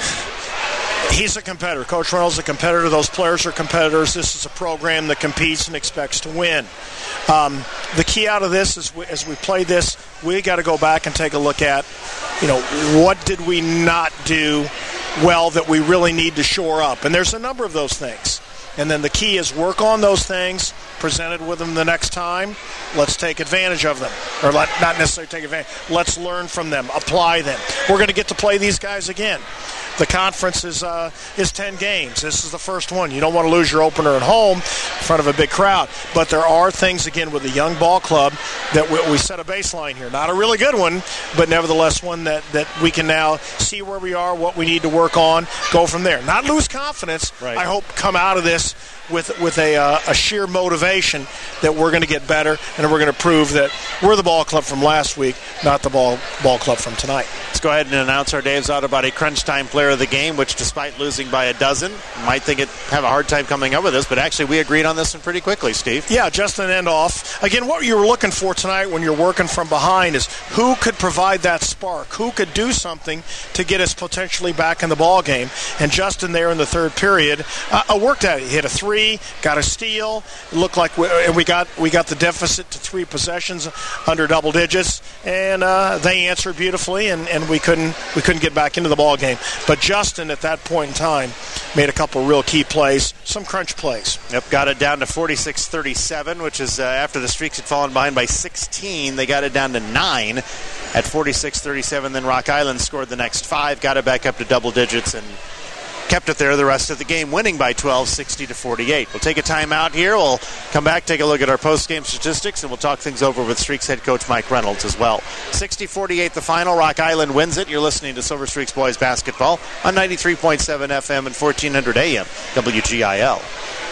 he's a competitor. Coach Reynolds is a competitor. Those players are competitors. This is a program that competes and expects to win. Um, the key out of this is, we, as we play this, we got to go back and take a look at, you know, what did we not do well that we really need to shore up? And there's a number of those things. And then the key is work on those things, presented with them the next time. Let's take advantage of them. Or let, not necessarily take advantage. Let's learn from them, apply them. We're going to get to play these guys again. The conference is uh, is ten games. This is the first one. You don't want to lose your opener at home in front of a big crowd. But there are things, again, with the young ball club that we, we set a baseline here. Not a really good one, but nevertheless one that, that we can now see where we are, what we need to work on, go from there. Not lose confidence. Right. I hope come out of this with with a, uh, a sheer motivation that we're going to get better and we're going to prove that we're the ball club from last week, not the ball ball club from tonight. Let's go ahead and announce our Dave's Auto Body Crunch Time Player of the Game, which despite losing by a dozen, might think it have a hard time coming up with this, but actually we agreed on this one pretty quickly, Steve. Yeah, Justin Endoff. Again, what you were looking for tonight when you're working from behind is who could provide that spark, who could do something to get us potentially back in the ball game. And Justin there in the third period uh, worked at it. He hit a three, got a steal. It looked like we, and we got we got the deficit to three possessions under double digits, and uh, they answered beautifully, and, and we couldn't we couldn't get back into the ball game. But Justin at that point in time made a couple real key plays, some crunch plays. Yep, got it down to forty-six thirty-seven, which is uh, after the Streaks had fallen behind by sixteen. They got it down to nine at forty-six thirty-seven. Then Rock Island scored the next five, got it back up to double digits, and kept it there the rest of the game, winning by twelve, sixty to forty-eight. We'll take a timeout here. We'll come back, take a look at our post-game statistics, and we'll talk things over with Streaks head coach Mike Reynolds as well. sixty forty-eight the final. Rock Island wins it. You're listening to Silver Streaks boys basketball on ninety-three point seven F M and fourteen hundred A M W G I L.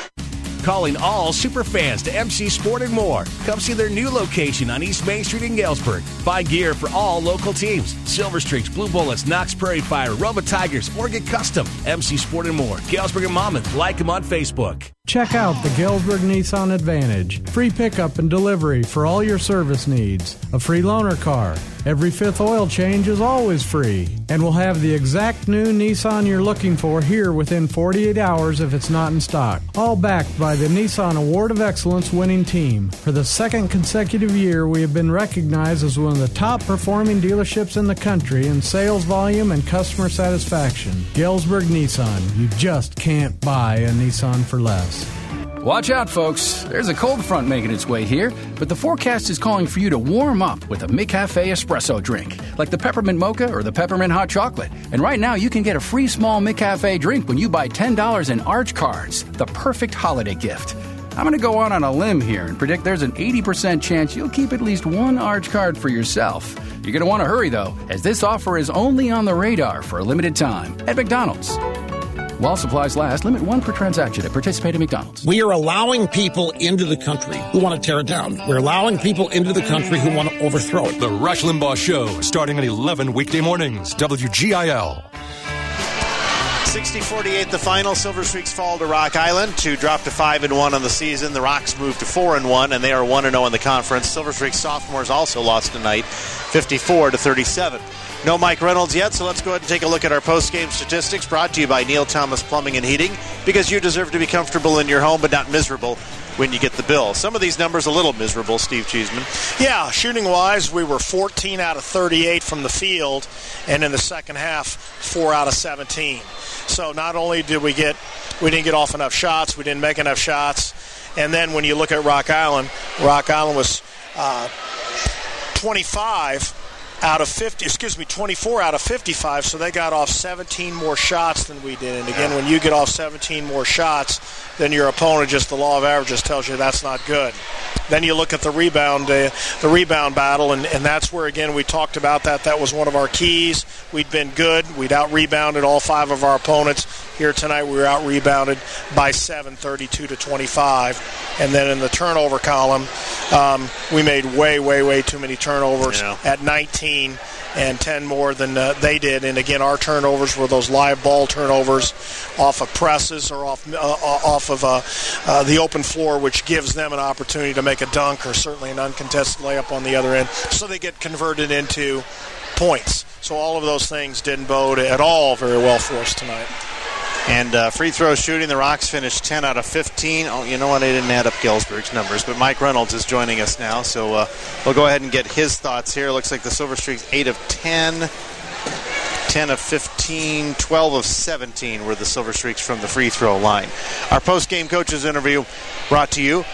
Calling all super fans to M C Sport and More. Come see their new location on East Main Street in Galesburg. Buy gear for all local teams. Silver Streaks, Blue Bullets, Knox Prairie Fire, Roma Tigers, or get custom. M C Sport and More. Galesburg and Monmouth. Like them on Facebook. Check out the Galesburg Nissan Advantage. Free pickup and delivery for all your service needs. A free loaner car. Every fifth oil change is always free. And we'll have the exact new Nissan you're looking for here within forty-eight hours if it's not in stock. All backed by the Nissan Award of Excellence winning team. For the second consecutive year, we have been recognized as one of the top performing dealerships in the country in sales volume and customer satisfaction. Galesburg Nissan. You just can't buy a Nissan for less. Watch out, folks. There's a cold front making its way here, but the forecast is calling for you to warm up with a McCafe espresso drink, like the peppermint mocha or the peppermint hot chocolate. And right now, you can get a free small McCafe drink when you buy ten dollars in Arch cards, the perfect holiday gift. I'm going to go out on a limb here and predict there's an eighty percent chance you'll keep at least one Arch card for yourself. You're going to want to hurry, though, as this offer is only on the radar for a limited time at McDonald's. While supplies last, limit one per transaction at participating McDonald's. We are allowing people into the country who want to tear it down. We're allowing people into the country who want to overthrow it. The Rush Limbaugh Show, starting at eleven weekday mornings, W G I L. sixty forty-eight the final. Silver Streaks fall to Rock Island to drop to five and one on the season. The Rocks move to four and one, and they are one and oh in the conference. Silver Streaks sophomores also lost tonight, fifty-four to thirty-seven. No Mike Reynolds yet, so let's go ahead and take a look at our post-game statistics, brought to you by Neil Thomas Plumbing and Heating, because you deserve to be comfortable in your home but not miserable when you get the bill. Some of these numbers a little miserable, Steve Cheeseman. Yeah, shooting-wise, we were fourteen out of thirty-eight from the field, and in the second half, four out of seventeen. So not only did we get, we didn't get off enough shots, we didn't make enough shots, And then when you look at Rock Island, Rock Island was uh, twenty-five out of fifty, excuse me, twenty-four out of fifty-five, so they got off seventeen more shots than we did. And again, when you get off seventeen more shots than your opponent, just the law of averages tells you that's not good. Then you look at the rebound, uh, the rebound battle, and, and that's where, again, we talked about that. That was one of our keys. We'd been good. We'd out-rebounded all five of our opponents. Here tonight we were out-rebounded by seven, thirty-two to twenty-five. And then in the turnover column, um, we made way, way, way too many turnovers yeah. at nineteen and ten more than uh, they did. And, again, our turnovers were those live ball turnovers off of presses or off uh, off of uh, uh, the open floor, which gives them an opportunity to make a dunk or certainly an uncontested layup on the other end. So they get converted into points. So all of those things didn't bode at all very well for us tonight. And uh, free throw shooting, the Rocks finished ten out of fifteen. Oh, you know what? I didn't add up Galesburg's numbers, but Mike Reynolds is joining us now, so uh, we'll go ahead and get his thoughts here. Looks like the Silver Streaks eight of ten, ten of fifteen, twelve of seventeen were the Silver Streaks from the free throw line. Our post-game coaches interview brought to you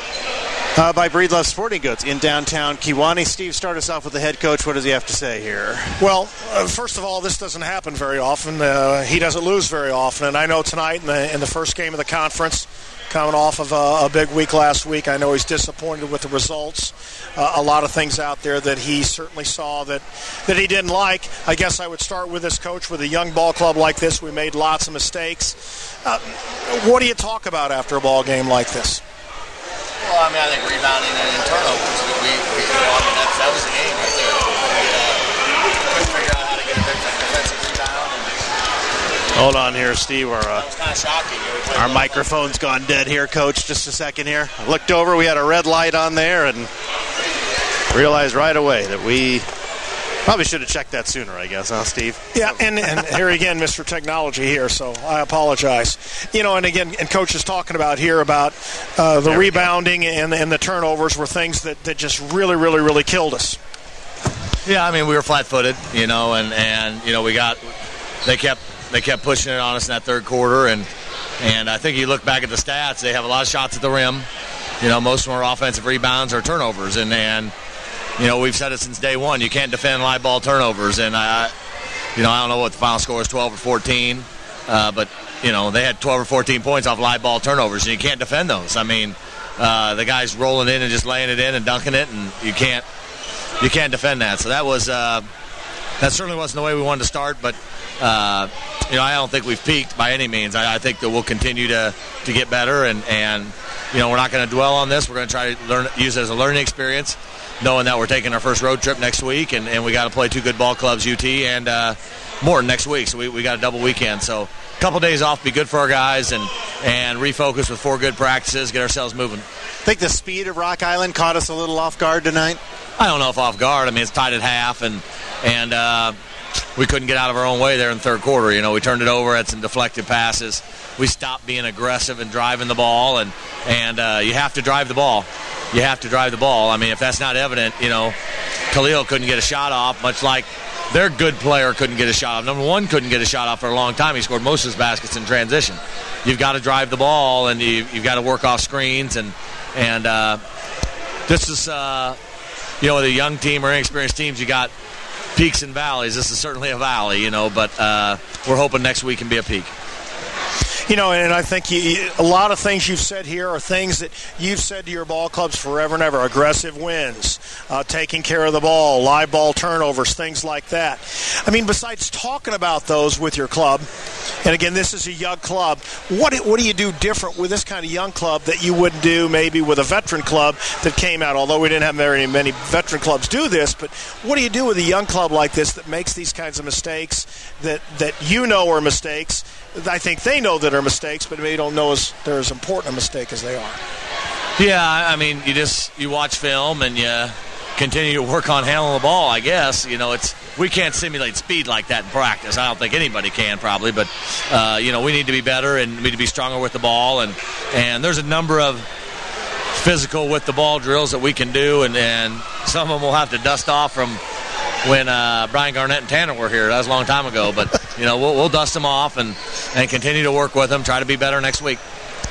Uh, by Breedlove Sporting Goods in downtown Kewanee. Steve, start us off with the head coach. What does he have to say here? Well, uh, first of all, this doesn't happen very often. Uh, he doesn't lose very often. And I know tonight in the in the first game of the conference, coming off of a, a big week last week, I know he's disappointed with the results. Uh, a lot of things out there that he certainly saw that, that he didn't like. I guess I would start with this coach. With a young ball club like this, we made lots of mistakes. Uh, what do you talk about after a ball game like this? Well, I mean, I think rebounding and turnovers. We, we you know, I mean, that, that was the game right there. We uh, couldn't figure out how to get a defensive rebound. And Hold on here, Steve. Our, uh, that was kind of shocking. You know, our microphone's gone dead here, Coach. Just a second here. I looked over. We had a red light on there and realized right away that we probably should have checked that sooner, I guess, huh, Steve? Yeah, and, and here again, Mister Technology here, so I apologize. You know, and again, and Coach is talking about here about uh, the rebounding and, and the turnovers were things that, that just really, really, really killed us. Yeah, I mean, we were flat-footed, you know, and, and you know, we got they kept they kept pushing it on us in that third quarter, and and I think you look back at the stats, they have a lot of shots at the rim. You know, most of them are offensive rebounds or turnovers, and and. You know, we've said it since day one. You can't defend live ball turnovers. And, I, you know, I don't know what the final score is, twelve or fourteen. Uh, but, you know, they had twelve or fourteen points off live ball turnovers, and you can't defend those. I mean, uh, the guy's rolling in and just laying it in and dunking it, and you can't you can't defend that. So that was uh, that certainly wasn't the way we wanted to start. But, uh, you know, I don't think we've peaked by any means. I, I think that we'll continue to, to get better. And, and, you know, we're not going to dwell on this. We're going to try to learn, use it as a learning experience, knowing that we're taking our first road trip next week, and, and we got to play two good ball clubs, U T and uh, Morton next week. So we, we got a double weekend. So a couple days off, be good for our guys, and, and refocus with four good practices, get ourselves moving. Think the speed of Rock Island caught us a little off guard tonight? I don't know if off guard. I mean, it's tied at half, and and uh, we couldn't get out of our own way there in the third quarter. You know, we turned it over, had some deflected passes. We stopped being aggressive and driving the ball, and, and uh, you have to drive the ball. You have to drive the ball. I mean, if that's not evident, you know, Khalil couldn't get a shot off, much like their good player couldn't get a shot off. Number one couldn't get a shot off for a long time. He scored most of his baskets in transition. You've got to drive the ball, and you, you've got to work off screens. And and uh, this is, uh, you know, with a young team or inexperienced teams, you got peaks and valleys. This is certainly a valley, you know, but uh, we're hoping next week can be a peak. You know, and I think you, a lot of things you've said here are things that you've said to your ball clubs forever and ever. Aggressive wins, uh, taking care of the ball, live ball turnovers, things like that. I mean, besides talking about those with your club, and again, this is a young club, what, what do you do different with this kind of young club that you wouldn't do maybe with a veteran club that came out? Although we didn't have very many veteran clubs do this, but what do you do with a young club like this that makes these kinds of mistakes that, that you know are mistakes? I think they know that are mistakes, but maybe don't know as they're as important a mistake as they are. Yeah, I mean, you just you watch film and you continue to work on handling the ball. I guess you know it's we can't simulate speed like that in practice. I don't think anybody can probably, but uh, you know we need to be better and we need to be stronger with the ball. And and there's a number of physical with the ball drills that we can do, and, and some of them we'll have to dust off from when uh, Brian Garnett and Tanner were here. That was a long time ago, but you know we'll, we'll dust them off and, and continue to work with them, try to be better next week.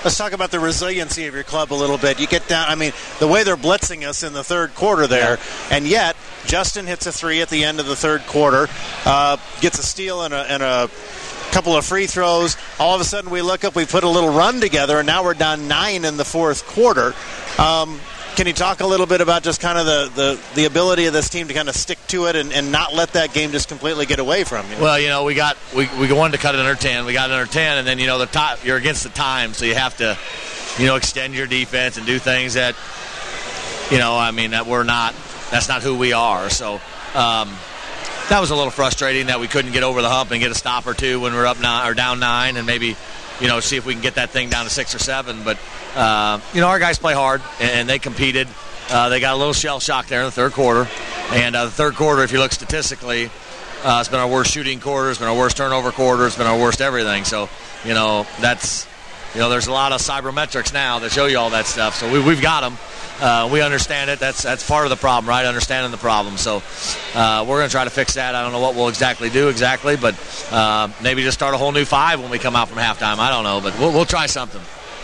Let's talk about the resiliency of your club a little bit. You get down, I mean, the way they're blitzing us in the third quarter there, yeah. and yet Justin hits a three at the end of the third quarter, uh, gets a steal and a, and a couple of free throws. All of a sudden we look up, we put a little run together, and now we're down nine in the fourth quarter. Um, can you talk a little bit about just kind of the, the, the ability of this team to kind of stick to it and, and not let that game just completely get away from you? Well, you know, we got we, we wanted to cut it under ten. We got it under ten, and then, you know, the top, you're against the time, so you have to, you know, extend your defense and do things that, you know, I mean, that we're not, that's not who we are. So, um, that was a little frustrating that we couldn't get over the hump and get a stop or two when we're up nine or down nine, and maybe, you know, see if we can get that thing down to six or seven. But, uh, you know, our guys play hard, and they competed. Uh, they got a little shell shock there in the third quarter. And uh, the third quarter, if you look statistically, uh, it's been our worst shooting quarter. It's been our worst turnover quarter. It's been our worst everything. So, you know, that's, you know, there's a lot of cybermetrics now that show you all that stuff. So we, we've got them. Uh, we understand it. That's that's part of the problem, right? Understanding the problem. So uh, we're going to try to fix that. I don't know what we'll exactly do exactly, but uh, maybe just start a whole new five when we come out from halftime. I don't know, but we'll, we'll try something.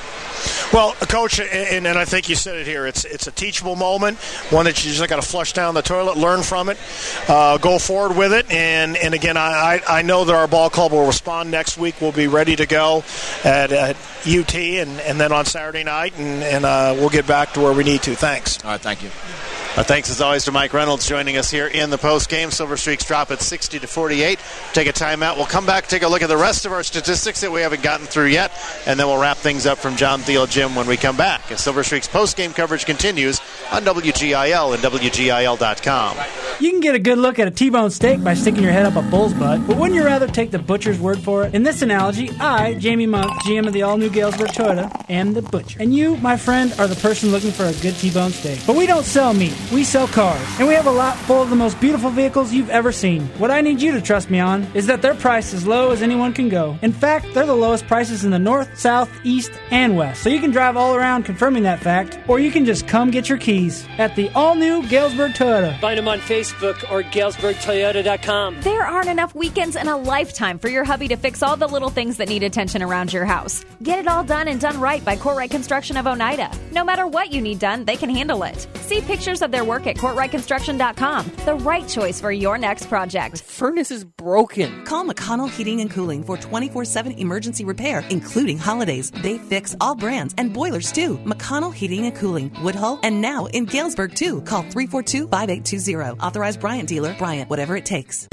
Well, Coach, and, and I think you said it here, it's it's a teachable moment, one that you just got to flush down the toilet, learn from it, uh, go forward with it. And, and again, I, I know that our ball club will respond next week. We'll be ready to go at, at U T and, and then on Saturday night, and, and uh, we'll get back to where we need to. Thanks. All right, thank you. Uh, thanks as always to Mike Reynolds joining us here in the post game. Silver Streaks drop at sixty to forty-eight. Take a timeout. We'll come back, take a look at the rest of our statistics that we haven't gotten through yet, and then we'll wrap things up from John Thiel Gym when we come back. As Silver Streaks post game coverage continues on W G I L and W G I L dot com. You can get a good look at a T-bone steak by sticking your head up a bull's butt, but wouldn't you rather take the butcher's word for it? In this analogy, I, Jamie Monk, G M of the all-new Galesburg Toyota, am the butcher. And you, my friend, are the person looking for a good T-bone steak. But we don't sell meat. We sell cars. And we have a lot full of the most beautiful vehicles you've ever seen. What I need you to trust me on is that their price is as low as anyone can go. In fact, they're the lowest prices in the north, south, east, and west. So you can drive all around confirming that fact, or you can just come get your keys at the all-new Galesburg Toyota. Find them on Facebook or Galesburg Toyota dot com. There aren't enough weekends in a lifetime for your hubby to fix all the little things that need attention around your house. Get it all done and done right by Courtright Construction of Oneida. No matter what you need done, they can handle it. See pictures of their work at Courtright Construction dot com. The right choice for your next project. My furnace is broken. Call McConnell Heating and Cooling for twenty-four seven emergency repair, including holidays. They fix all brands and boilers too. McConnell Heating and Cooling, Woodhull, and now in Galesburg too. Call three four two, five eight two zero. Authorized Bryant dealer. Bryant, whatever it takes.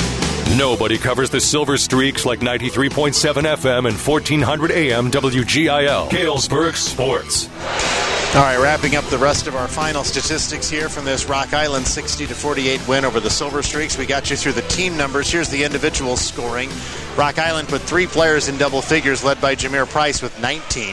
Nobody covers the Silver Streaks like ninety-three point seven F M and fourteen hundred A M W G I L. Galesburg Sports. All right, wrapping up the rest of our final statistics here from this Rock Island sixty to forty-eight win over the Silver Streaks. We got you through the team numbers. Here's the individual scoring. Rock Island put three players in double figures, led by Jameer Price with nineteen.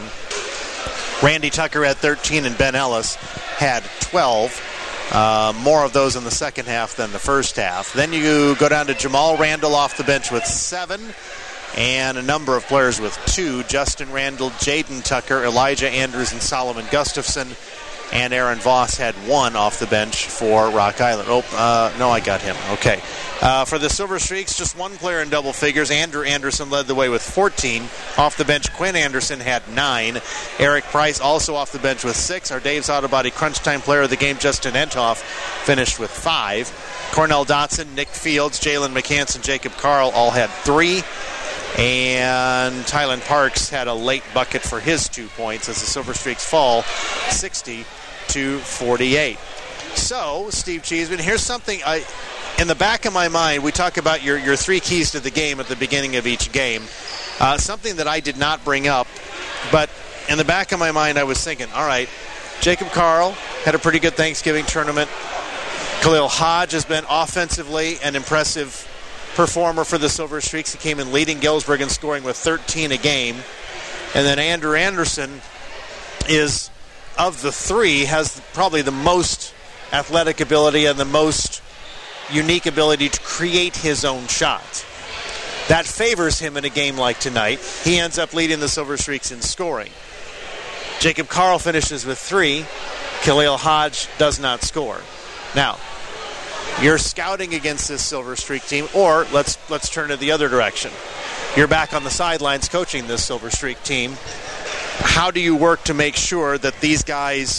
Randy Tucker had thirteen, and Ben Ellis had twelve. Uh, more of those in the second half than the first half. Then you go down to Jamal Randall off the bench with seven, and a number of players with two. Justin Randall, Jaden Tucker, Elijah Andrews, and Solomon Gustafson. And Aaron Voss had one off the bench for Rock Island. Oh, uh, no, I got him. Okay. Uh, for the Silver Streaks, just one player in double figures. Andrew Anderson led the way with fourteen. Off the bench, Quinn Anderson had nine. Eric Price also off the bench with six. Our Dave's Auto Body Crunch Time player of the game, Justin Enthoff, finished with five. Cornell Dotson, Nick Fields, Jalen McCanson, Jacob Carl all had three. And Tylen Parks had a late bucket for his two points as the Silver Streaks fall sixty to forty-eight. So, Steve Cheeseman, here's something I, in the back of my mind, we talk about your, your three keys to the game at the beginning of each game. Uh, something that I did not bring up, but in the back of my mind I was thinking, all right, Jacob Carl had a pretty good Thanksgiving tournament. Khalil Hodge has been offensively an impressive performer for the Silver Streaks. He came in leading Galesburg in scoring with thirteen a game. And then Andrew Anderson is, of the three, has probably the most athletic ability and the most unique ability to create his own shot. That favors him in a game like tonight. He ends up leading the Silver Streaks in scoring. Jacob Carl finishes with three. Khalil Hodge does not score. Now, you're scouting against this Silver Streak team, or let's let's turn it the other direction. You're back on the sidelines coaching this Silver Streak team. how do you work to make sure that these guys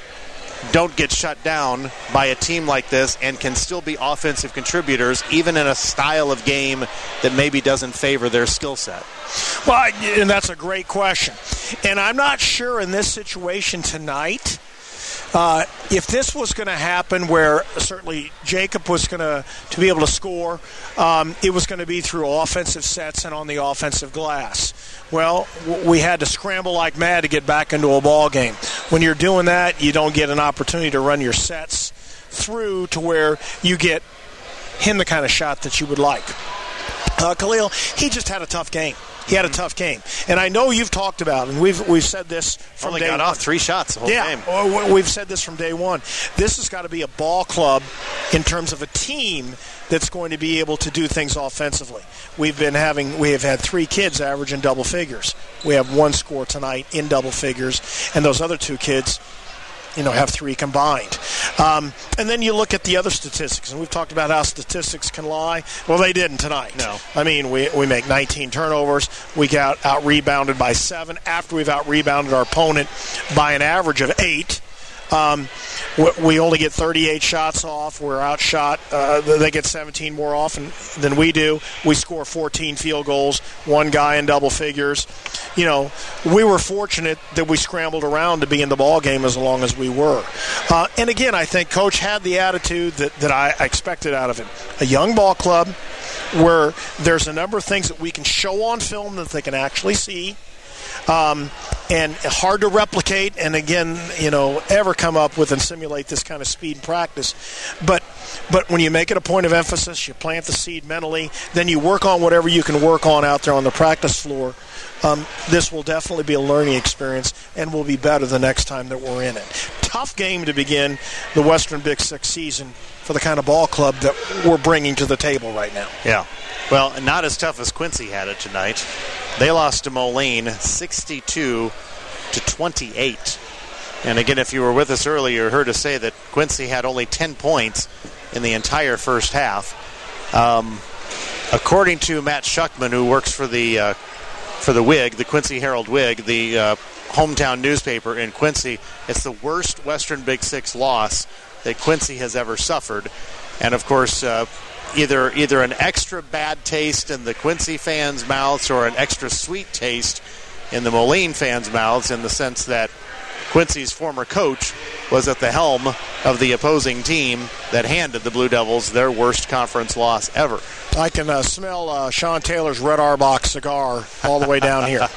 don't get shut down by a team like this and can still be offensive contributors even in a style of game that maybe doesn't favor their skill set? Well, and that's a great question. And I'm not sure in this situation tonight uh, if this was going to happen where certainly Jacob was going to to be able to score, um, it was going to be through offensive sets and on the offensive glass. Well, we had to scramble like mad to get back into a ball game. When you're doing that, you don't get an opportunity to run your sets through to where you get him the kind of shot that you would like. Uh, Khalil, he just had a tough game. He had a tough game. And I know you've talked about, and we've we've said this from Only day got one. off three shots the whole yeah, game. Yeah, we've said this from day one. This has got to be a ball club in terms of a team that's going to be able to do things offensively. We've been having, we have had three kids average in double figures. We have one score tonight in double figures, and those other two kids, you know, have three combined. Um, and then you look at the other statistics, and we've talked about how statistics can lie. Well, they didn't tonight. No. I mean, we we make nineteen turnovers. We got out-rebounded by seven after we've out-rebounded our opponent by an average of eight. Um, we only get thirty-eight shots off. We're outshot. Uh, they get seventeen more often than we do. We score fourteen field goals, one guy in double figures. You know, we were fortunate that we scrambled around to be in the ball game as long as we were. Uh, and again, I think Coach had the attitude that, that I expected out of him. A young ball club where there's a number of things that we can show on film that they can actually see. Um, and hard to replicate, and again, you know, ever come up with and simulate this kind of speed in practice. But but when you make it a point of emphasis, you plant the seed mentally, then you work on whatever you can work on out there on the practice floor. Um, this will definitely be a learning experience and will be better the next time that we're in it. Tough game to begin the Western Big Six season for the kind of ball club that we're bringing to the table right now. Yeah. Well, not as tough as Quincy had it tonight. They lost to Moline sixty-two to twenty-eight. And again, if you were with us earlier, you heard us say that Quincy had only ten points in the entire first half. Um, according to Matt Schuckman, who works for the uh, for the Whig, the Quincy Herald Whig, the uh, hometown newspaper in Quincy, it's the worst Western Big Six loss that Quincy has ever suffered. And of course, uh, either either an extra bad taste in the Quincy fans' mouths or an extra sweet taste in the Moline fans' mouths, in the sense that Quincy's former coach was at the helm of the opposing team that handed the Blue Devils their worst conference loss ever. I can uh, smell uh, Sean Taylor's Red Arbach cigar all the way down here.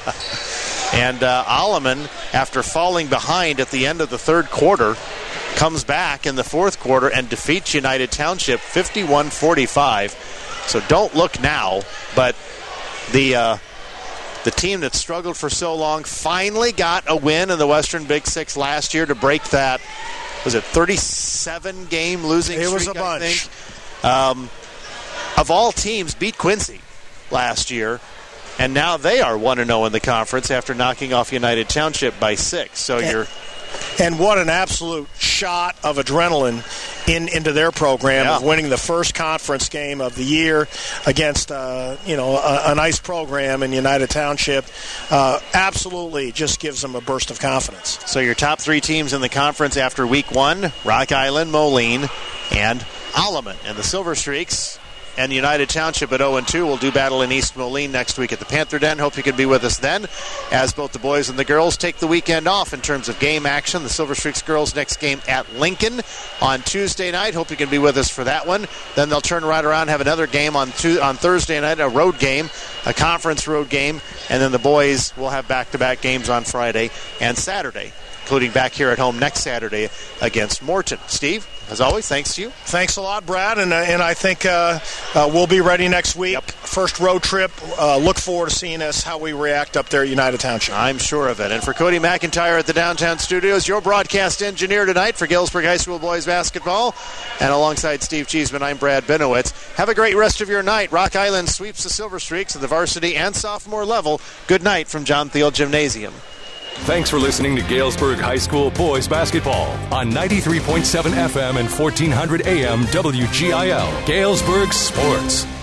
And uh, Alleman, after falling behind at the end of the third quarter, comes back in the fourth quarter and defeats United Township fifty-one forty-five. So don't look now, but the uh, the team that struggled for so long finally got a win in the Western Big Six last year to break that, was it thirty-seven game losing streak? It was a bunch. I think. Um, of all teams, beat Quincy last year, and now they are one and oh in the conference after knocking off United Township by six. So and, you're... And what an absolute shot of adrenaline in into their program yeah. of winning the first conference game of the year against uh, you know a, a nice program in United Township. Uh, absolutely just gives them a burst of confidence. So your top three teams in the conference after week one, Rock Island, Moline, and Alleman. And the Silver Streaks and United Township at oh and two will do battle in East Moline next week at the Panther Den. Hope you can be with us then, as both the boys and the girls take the weekend off in terms of game action. The Silver Streaks girls next game at Lincoln on Tuesday night. Hope you can be with us for that one. Then they'll turn right around, have another game on tu- on Thursday night, a road game, a conference road game, and then the boys will have back-to-back games on Friday and Saturday, including back here at home next Saturday against Morton. Steve, as always, thanks to you. Thanks a lot, Brad, and uh, and I think uh, uh, we'll be ready next week. Yep. First road trip. Uh, look forward to seeing us, how we react up there at United Township. I'm sure of it. And for Cody McIntyre at the downtown studios, your broadcast engineer tonight for Galesburg High School boys basketball, and alongside Steve Cheeseman, I'm Brad Benowitz. Have a great rest of your night. Rock Island sweeps the Silver Streaks at the varsity and sophomore level. Good night from John Thiel Gymnasium. Thanks for listening to Galesburg High School boys basketball on ninety-three point seven F M and fourteen hundred A M W G I L. Galesburg Sports.